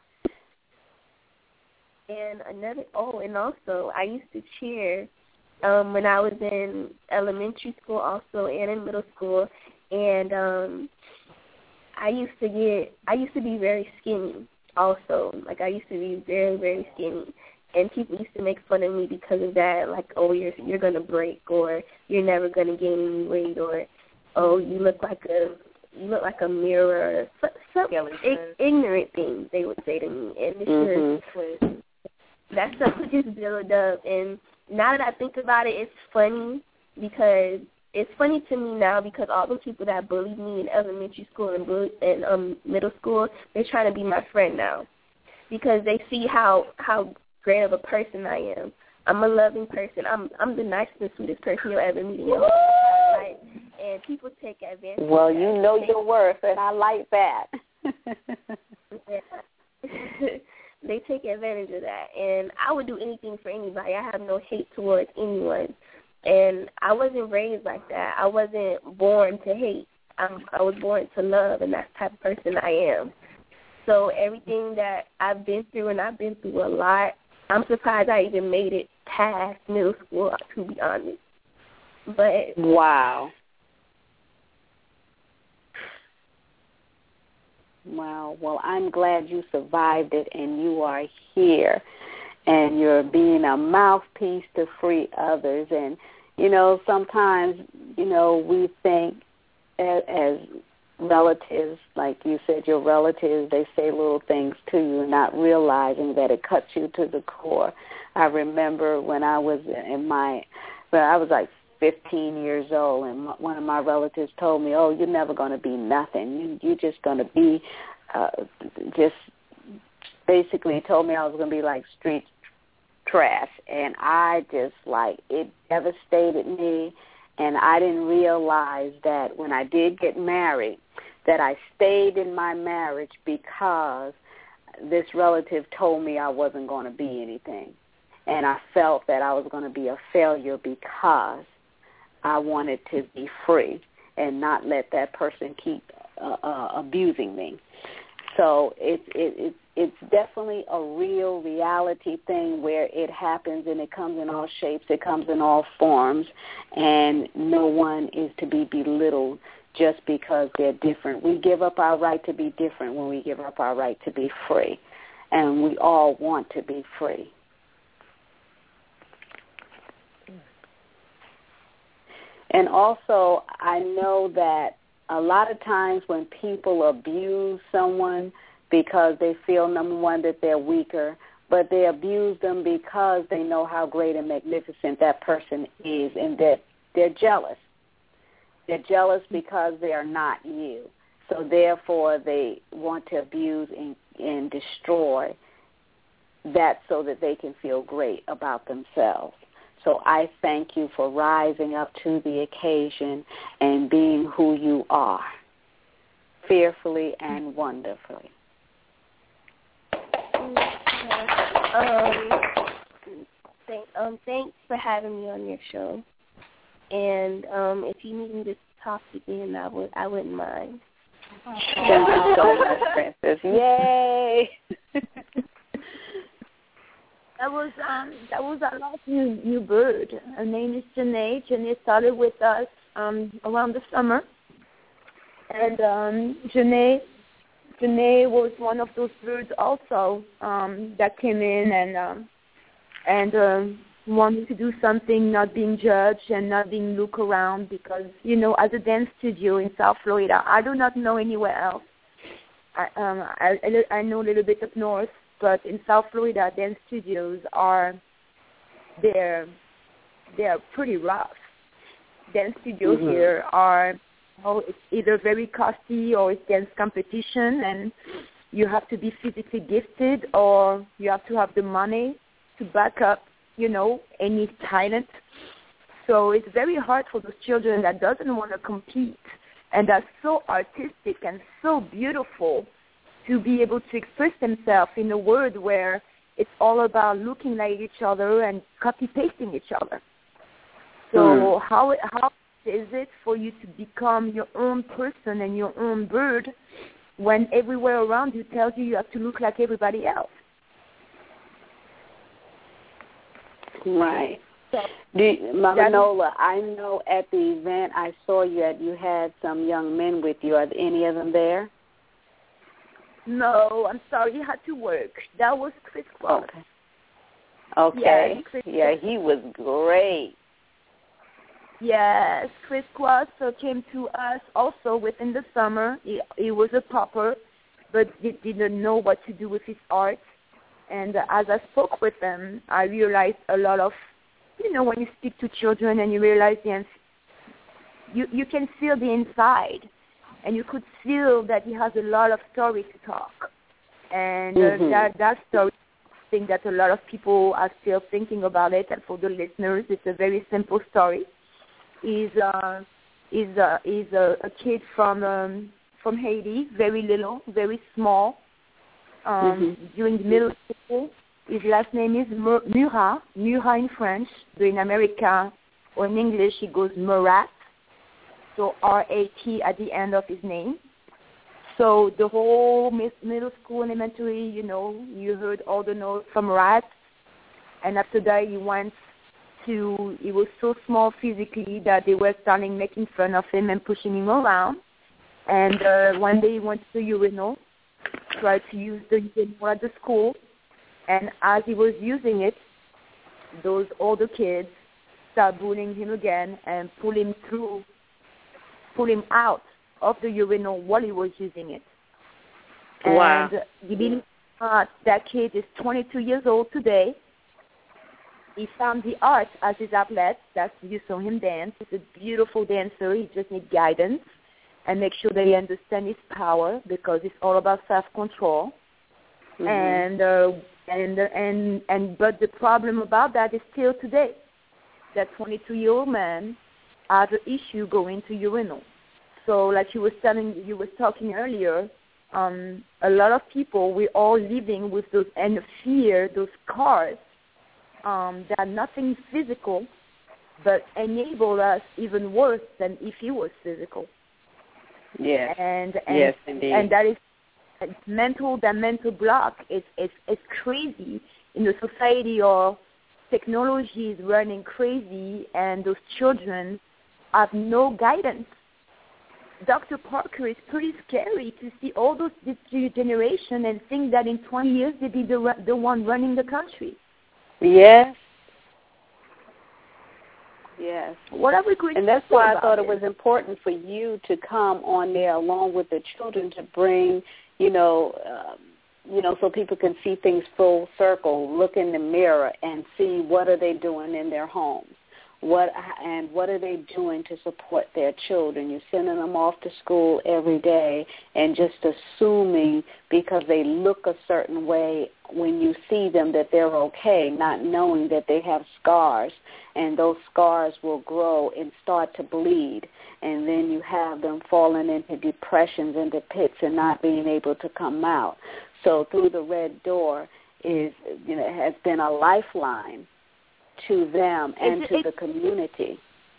And also, I used to cheer when I was in elementary school also and in middle school, and I used to be very skinny also. Like, I used to be very, very skinny. And people used to make fun of me because of that, like, oh, you're going to break, or you're never going to gain any weight, or, oh, you look like a mirror, some ignorant things they would say to me. And it's that stuff would just build up. And now that I think about it, it's funny because it's funny to me now because all those people that bullied me in elementary school and middle school, they're trying to be my friend now because they see how great of a person I am. I'm a loving person. I'm the nicest and sweetest person you'll ever meet in your life. And people take advantage of that. Well, you know your worth, and I like that. They take advantage of that. And I would do anything for anybody. I have no hate towards anyone. And I wasn't raised like that. I wasn't born to hate. I was born to love, and that's the type of person I am. So everything that I've been through, and I've been through a lot, I'm surprised I even made it past middle school, to be honest. But wow. Well, I'm glad you survived it and you are here and you're being a mouthpiece to free others. And, sometimes, we think as relatives, like you said, your relatives, they say little things to you, not realizing that it cuts you to the core. I remember when I was I was like 15 years old, and one of my relatives told me, "Oh, you're never going to be nothing. You're just going to be," just basically told me I was going to be like street trash, and I just it devastated me. And I didn't realize that when I did get married, that I stayed in my marriage because this relative told me I wasn't going to be anything. And I felt that I was going to be a failure because I wanted to be free and not let that person keep abusing me. So it's definitely a real reality thing where it happens, and it comes in all shapes, it comes in all forms, and no one is to be belittled just because they're different. We give up our right to be different when we give up our right to be free, and we all want to be free. And also, I know that a lot of times when people abuse someone because they feel, number one, that they're weaker, but they abuse them because they know how great and magnificent that person is, and that they're jealous. They're jealous because they are not you. So therefore, they want to abuse and destroy that so that they can feel great about themselves. So I thank you for rising up to the occasion and being who you are, fearfully and wonderfully. Thanks for having me on your show. And if you need me to talk again, I wouldn't mind. Thank you so much, Princess. Yay! That was our last new bird. Her name is Janae. Janae started with us around the summer, and Janae was one of those birds also that came in and wanted to do something, not being judged and not being looked around because, as a dance studio in South Florida, I do not know anywhere else. I know a little bit up north, but in South Florida, dance studios they're pretty rough. Dance studios here are, it's either very costly or it's dance competition, and you have to be physically gifted or you have to have the money to back up, any talent. So it's very hard for those children that doesn't want to compete and that's so artistic and so beautiful to be able to express themselves in a world where it's all about looking like each other and copy-pasting each other. So how is it for you to become your own person and your own bird when everywhere around you tells you have to look like everybody else? Right. Mama Nola, I know at the event I saw you had some young men with you. Are any of them there? No, I'm sorry. He had to work. That was Chris Cross. Okay. Yeah, he was great. Yes, Chris Cross came to us also within the summer. He was a pauper, but he didn't know what to do with his art. And as I spoke with him, I realized a lot of, when you speak to children and you realize you can feel the inside, and you could feel that he has a lot of story to talk. And that story, I think that a lot of people are still thinking about it. And for the listeners, it's a very simple story. He's a kid from Haiti, very little, very small. During the middle school, his last name is Murat in French. But in America or in English, he goes Murat. So R-A-T at the end of his name. So the whole middle school, elementary, you heard all the notes from Murat. And after that, he was so small physically that they were starting making fun of him and pushing him around. And one day he went to the urinal, tried to use the urinal at the school. And as he was using it, those older kids started bullying him again and pull him out of the urinal while he was using it. Wow. And you believe that kid is 22 years old today. He found the art as his outlet. That's you saw him dance. He's a beautiful dancer. He just needs guidance and make sure that he understands his power, because it's all about self-control. But the problem about that is still today. That 22-year-old man has an issue going to urinal. So like you were talking earlier, a lot of people, we're all living with those and fear, those scars that are nothing physical, but enable us even worse than if it was physical. Yes. Yes, indeed. And that is mental block. It's crazy in the society, or technology is running crazy, and those children have no guidance. Dr. Parker, is pretty scary to see all those this generation and think that in 20 years they'll be the one running the country. Yes. Yes. What are we going to do? And that's why I thought it was important for you to come on there along with the children to bring, so people can see things full circle, look in the mirror and see what are they doing in their homes. What are they doing to support their children? You're sending them off to school every day and just assuming because they look a certain way when you see them that they're okay, not knowing that they have scars, and those scars will grow and start to bleed, and then you have them falling into depressions, into pits, and not being able to come out. So Through the Red Door has been a lifeline to them and to the community.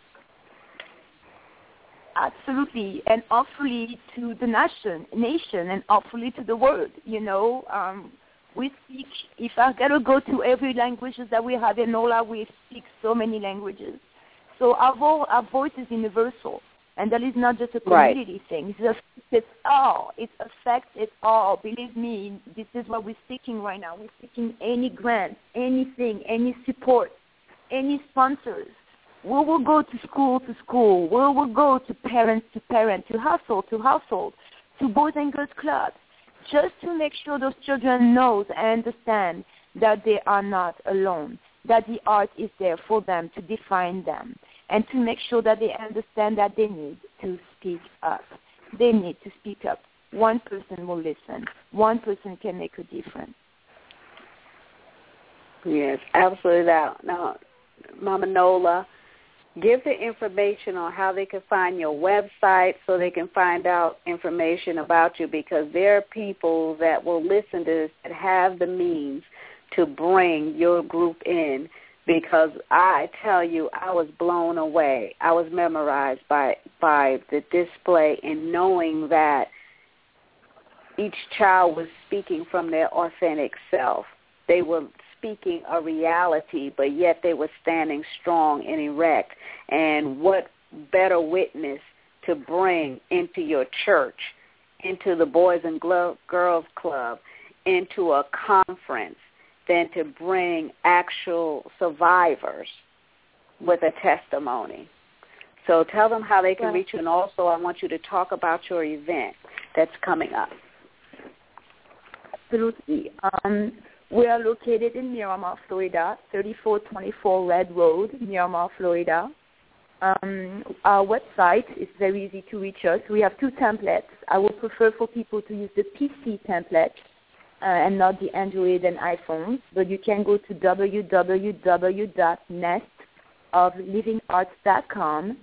Absolutely, and hopefully to the nation, and hopefully to the world. We speak, if I got to go to every language that we have in NOLA, we speak so many languages. So our voice is universal, and that is not just a community thing. It affects it all. Believe me, this is what we're seeking right now. We're seeking any grant, anything, any support, any sponsors. We will go to school, we will go to parent, to household, to Boys and Girls Clubs, just to make sure those children know and understand that they are not alone, that the art is there for them to define them, and to make sure that they understand that they need to speak up. They need to speak up. One person will listen. One person can make a difference. Yes, absolutely. Now, Mama Nola, give the information on how they can find your website so they can find out information about you, because there are people that will listen to this that have the means to bring your group in because I tell you, I was blown away. I was memorized by the display and knowing that each child was speaking from their authentic self. They were speaking a reality, but yet they were standing strong and erect. And what better witness to bring into your church, into the Boys and Girls Club, into a conference, than to bring actual survivors with a testimony. So tell them how they can reach you, and also I want you to talk about your event that's coming up. Absolutely. We are located in Miramar, Florida, 3424 Red Road, Miramar, Florida. Our website is very easy to reach us. We have 2 templates. I would prefer for people to use the PC template and not the Android and iPhones, but you can go to www.nestoflivingarts.com,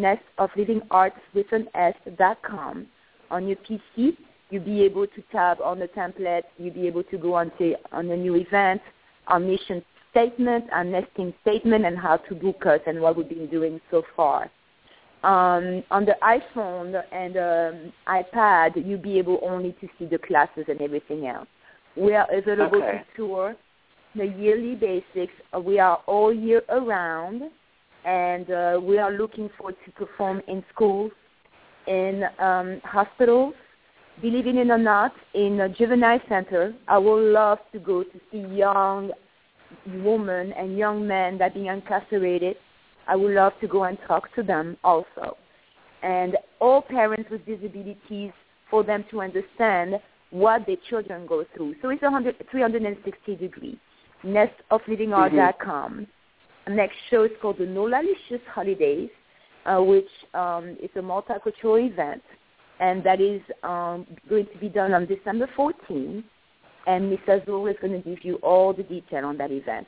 nestoflivingarts.com. On your PC, you'll be able to tab on the template. You'll be able to go on the new event, our mission statement, our nesting statement, and how to book us and what we've been doing so far. On the iPhone and iPad, you'll be able only to see the classes and everything else. We are available to tour on a yearly basis. We are all year around, and we are looking forward to perform in schools, in hospitals, believe it or not, in a juvenile center. I would love to go to see young women and young men that are being incarcerated. I would love to go and talk to them also. And all parents with disabilities, for them to understand what their children go through. So it's 360 degrees. Nestoflivingarts.com. Next show is called the NOLA-licious Holidays, which is a multicultural event, and that is going to be done on December 14th. And Ms. Azul is going to give you all the detail on that event.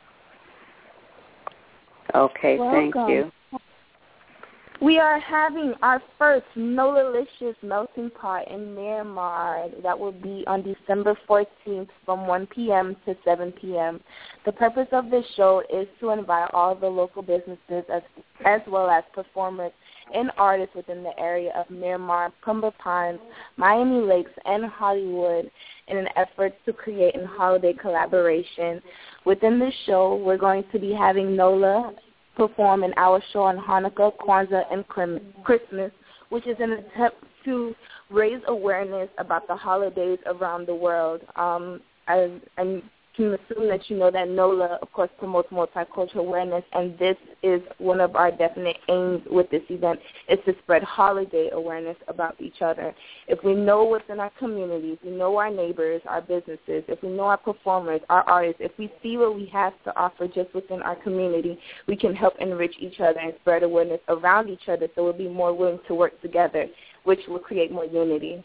Okay, thank you. We are having our first NOLA-licious melting pot in Miramar that will be on December 14th from 1 p.m. to 7 p.m. The purpose of this show is to invite all the local businesses as well as performers and artists within the area of Miramar, Pumba Pines, Miami Lakes, and Hollywood in an effort to create a holiday collaboration. Within this show, we're going to be having NOLA perform in our show on Hanukkah, Kwanzaa, and Christmas, which is an attempt to raise awareness about the holidays around the world. I can assume that you know that NOLA, of course, promotes multicultural awareness, and this is one of our definite aims with this event, is to spread holiday awareness about each other. If we know what's in our communities, we know our neighbors, our businesses, if we know our performers, our artists, if we see what we have to offer just within our community, we can help enrich each other and spread awareness around each other so we'll be more willing to work together, which will create more unity.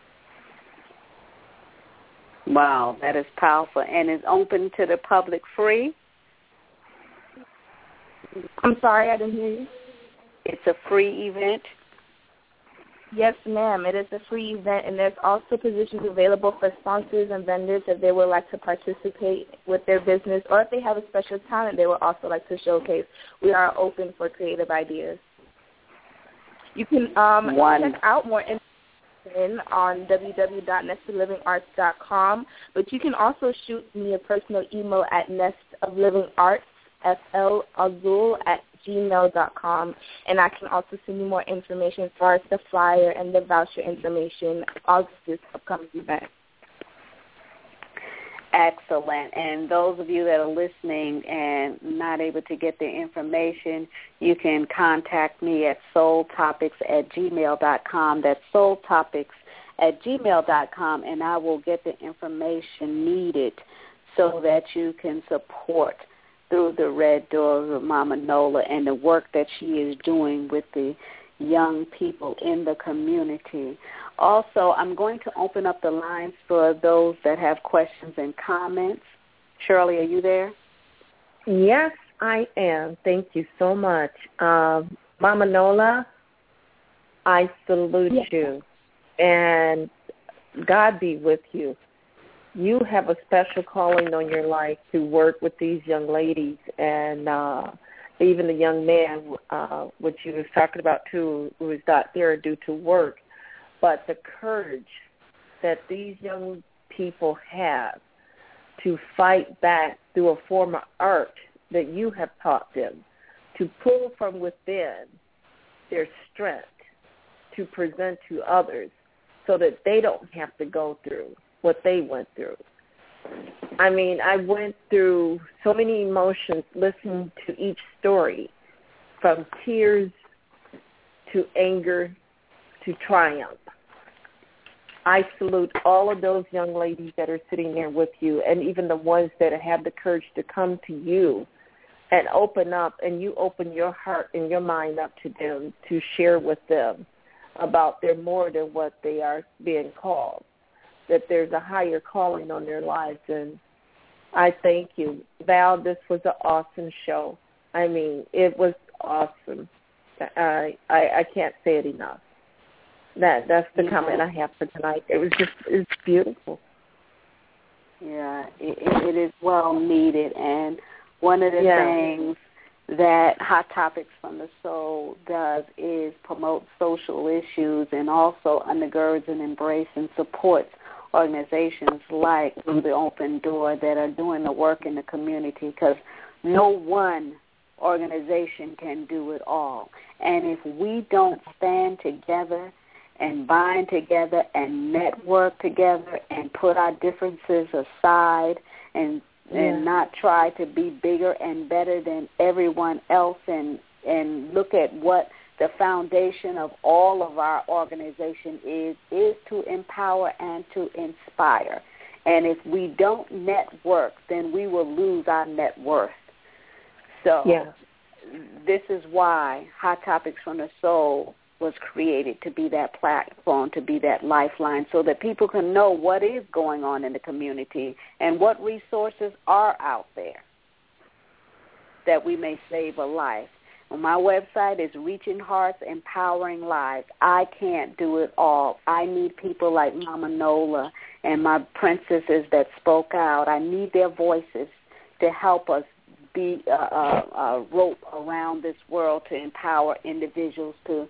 Wow, that is powerful. And it's open to the public free? I'm sorry, I didn't hear you. It's a free event? Yes, ma'am. It is a free event, and there's also positions available for sponsors and vendors if they would like to participate with their business, or if they have a special talent they would also like to showcase. We are open for creative ideas. You can check out more information on www.nestoflivingarts.com, but you can also shoot me a personal email at nestoflivingarts@gmail.com, and I can also send you more information as far as the flyer and the voucher information of this upcoming event. Excellent. And those of you that are listening and not able to get the information, you can contact me at soultopics@gmail.com. That's soultopics@gmail.com, and I will get the information needed so that you can support through the Red Doors of Mama Nola and the work that she is doing with the young people in the community. Also, I'm going to open up the lines for those that have questions and comments. Shirley, are you there? Yes, I am. Thank you so much. Mama Nola, I salute you, and God be with you. you have a special calling on your life to work with these young ladies and even the young man, which you was talking about too, who is not there due to work, but the courage that these young people have to fight back through a form of art that you have taught them, to pull from within their strength to present to others so that they don't have to go through what they went through. I mean, I went through so many emotions listening to each story, from tears to anger to triumph. I salute all of those young ladies that are sitting there with you, and even the ones that have the courage to come to you and open up, and you open your heart and your mind up to them to share with them about they're more than what they are being called, that there's a higher calling on their lives. And I thank you. Val, this was an awesome show. I mean, it was awesome. I can't say it enough. That's the comment I have for tonight. It's beautiful. Yeah, it is well needed. And one of the things that Hot Topics from the Soul does is promote social issues and also undergirds and embraces and supports organizations like Through the Open Door that are doing the work in the community, because no one organization can do it all. And if we don't stand together and bind together and network together and put our differences aside and not try to be bigger and better than everyone else and look at what the foundation of all of our organization is to empower and to inspire. And if we don't network, then we will lose our net worth. So this is why Hot Topics from the Soul was created, to be that platform, to be that lifeline, so that people can know what is going on in the community and what resources are out there that we may save a life. My website is Reaching Hearts, Empowering Lives. I can't do it all. I need people like Mama Nola and my princesses that spoke out. I need their voices to help us be a rope around this world to empower individuals to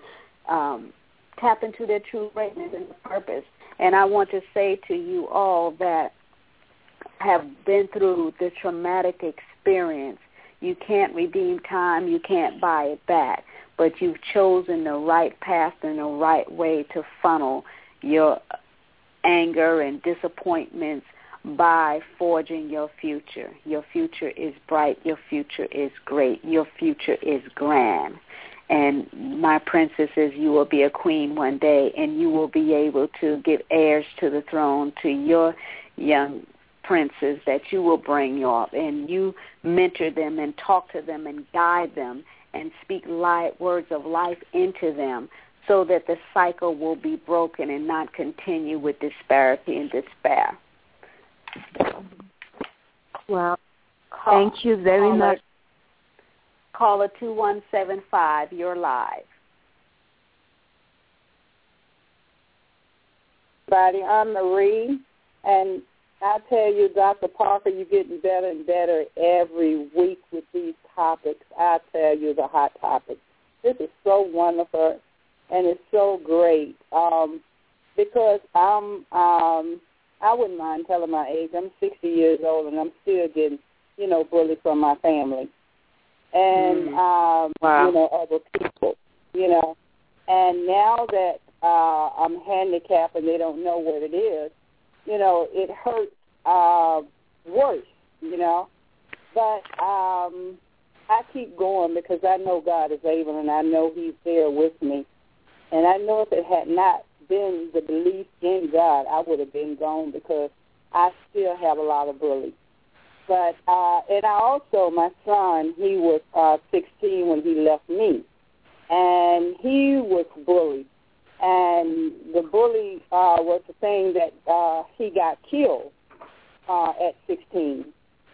tap into their true greatness and purpose. And I want to say to you all that have been through the traumatic experience, you can't redeem time, you can't buy it back, but you've chosen the right path and the right way to funnel your anger and disappointments by forging your future. Your future is bright, your future is great, your future is grand. And my princesses, you will be a queen one day, and you will be able to give heirs to the throne to your young princes that you will bring up, and you mentor them and talk to them and guide them and speak words of life into them so that the cycle will be broken and not continue with disparity and despair. Well, thank you very much. Caller 2175, you're live. I'm Marie, and I tell you, Dr. Parker, you're getting better and better every week with these topics. I tell you, the hot topics. This is so wonderful, and it's so great because I wouldn't mind telling my age. I'm 60 years old, and I'm still getting, bullied from my family and, other people, And now that I'm handicapped and they don't know what it is, it hurts worse, But I keep going because I know God is able and I know He's there with me. And I know if it had not been the belief in God, I would have been gone because I still have a lot of bullies. But, and I also, my son, he was 16 when he left me. And he was bullied. And the bully was the thing that he got killed at 16.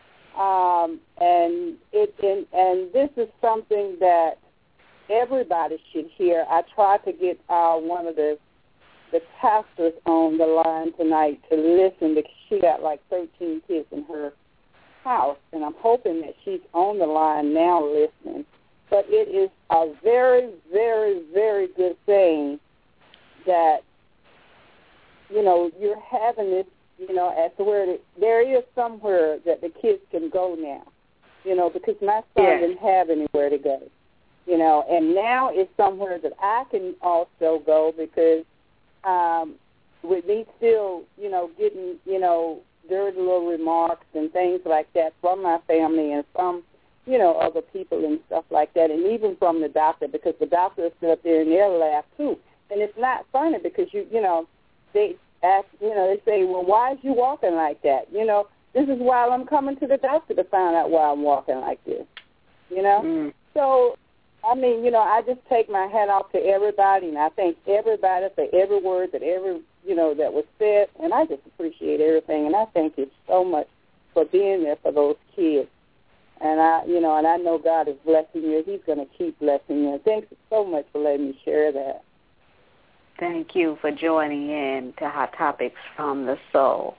And this is something that everybody should hear. I tried to get one of the the pastor's on the line tonight to listen because she got like 13 kids in her house, and I'm hoping that she's on the line now listening. But it is a very, very, very good thing that, you're having this, as to where there is somewhere that the kids can go now, because my son didn't have anywhere to go, and now it's somewhere that I can also go because with me still, getting, dirty little remarks and things like that from my family and from, other people and stuff like that, and even from the doctor, because the doctor is still up there and they'll laugh too. And it's not funny because they ask, they say, well, why is you walking like that? This is why I'm coming to the doctor to find out why I'm walking like this. So, I mean, I just take my hat off to everybody, and I thank everybody for every word that that was said, and I just appreciate everything, and I thank you so much for being there for those kids. And I know God is blessing you. He's going to keep blessing you. Thanks so much for letting me share that. Thank you for joining in to Hot Topics from the Soul.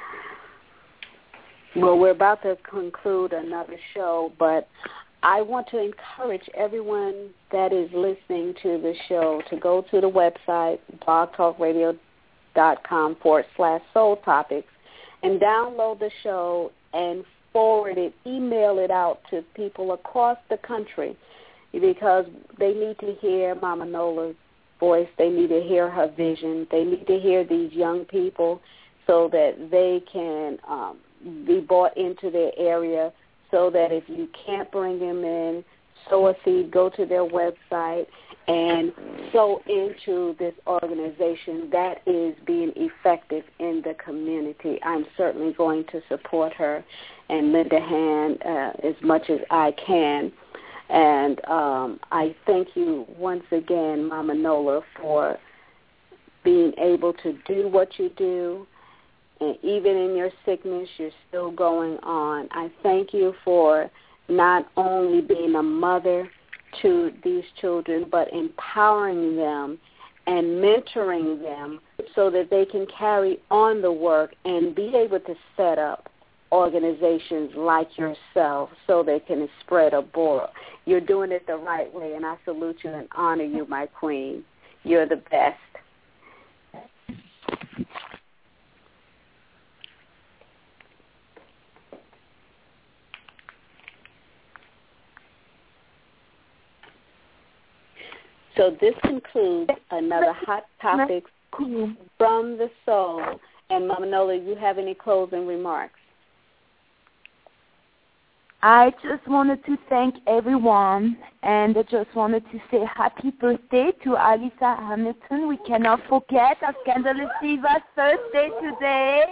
Well, we're about to conclude another show, but I want to encourage everyone that is listening to the show to go to the website, blogtalkradio.com/soul topics, and download the show and forward it, email it out to people across the country because they need to hear Mama Nola's voice. They need to hear her vision. They need to hear these young people so that they can be brought into their area, so that if you can't bring them in, sow a seed, go to their website and sow into this organization that is being effective in the community. I'm certainly going to support her and lend a hand as much as I can. And I thank you once again, Mama Nola, for being able to do what you do. And even in your sickness, you're still going on. I thank you for not only being a mother to these children, but empowering them and mentoring them so that they can carry on the work and be able to set up organizations like yourself so they can spread abroad. You're doing it the right way, and I salute you and honor you, my queen. You're the best. So this concludes another Hot Topics from the Soul. And Mama Nola, you have any closing remarks? I just wanted to thank everyone, and I just wanted to say happy birthday to Alyssa Hamilton. We cannot forget our Scandalous Diva's birthday today.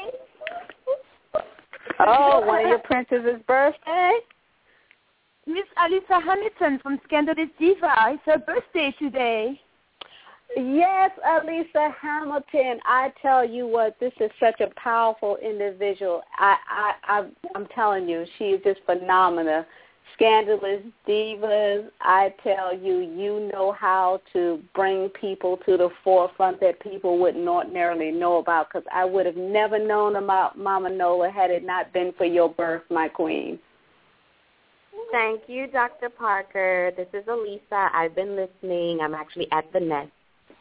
Oh, one of your princesses' birthday? Miss Alyssa Hamilton from Scandalous Diva. It's her birthday today. Yes, Alyssa Hamilton. I tell you what, this is such a powerful individual. I'm telling you, she is just phenomenal. Scandalous Divas, I tell you, you know how to bring people to the forefront that people wouldn't ordinarily know about, because I would have never known about Mama Nola had it not been for your birth, my queen. Thank you, Dr. Parker. This is Elisa. I've been listening. I'm actually at the nest.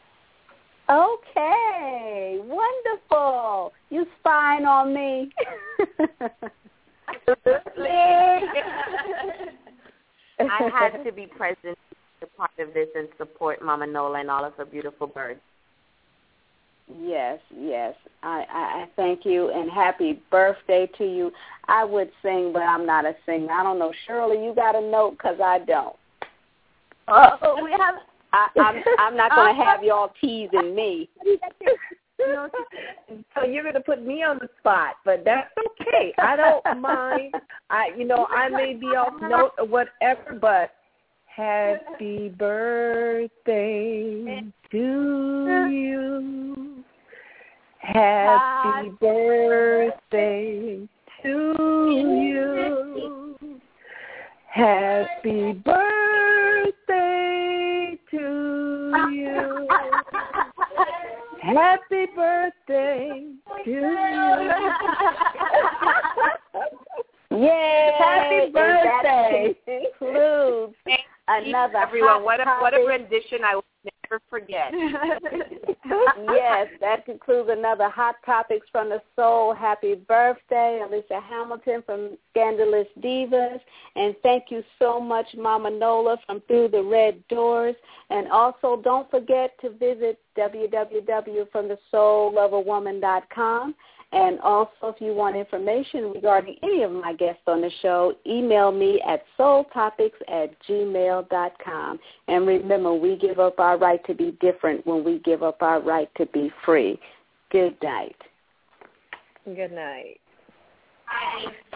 Okay, wonderful. You spying on me? I had to be present, a part of this, and support Mama Nola and all of her beautiful birds. Yes, yes. I thank you, and happy birthday to you. I would sing, but I'm not a singer. I don't know. Shirley, you got a note? Because I don't. Oh, we have... I'm not going to have y'all teasing me. So you're going to put me on the spot, but that's okay. I don't mind. I may be off note or whatever, but happy birthday to you. Happy birthday to you. Happy birthday to you. Happy birthday to you. Yay! Happy birthday. That concludes another everyone. hot What a rendition I will never forget. Yes, that concludes another Hot Topics from the Soul. Happy birthday, Alicia Hamilton from Scandalous Divas. And thank you so much, Mama Nola from Through the Red Doors. And also don't forget to visit www.fromthesoulloverwoman.com. And also, if you want information regarding any of my guests on the show, email me at soultopics@gmail.com. And remember, we give up our right to be different when we give up our right to be free. Good night. Good night. Bye.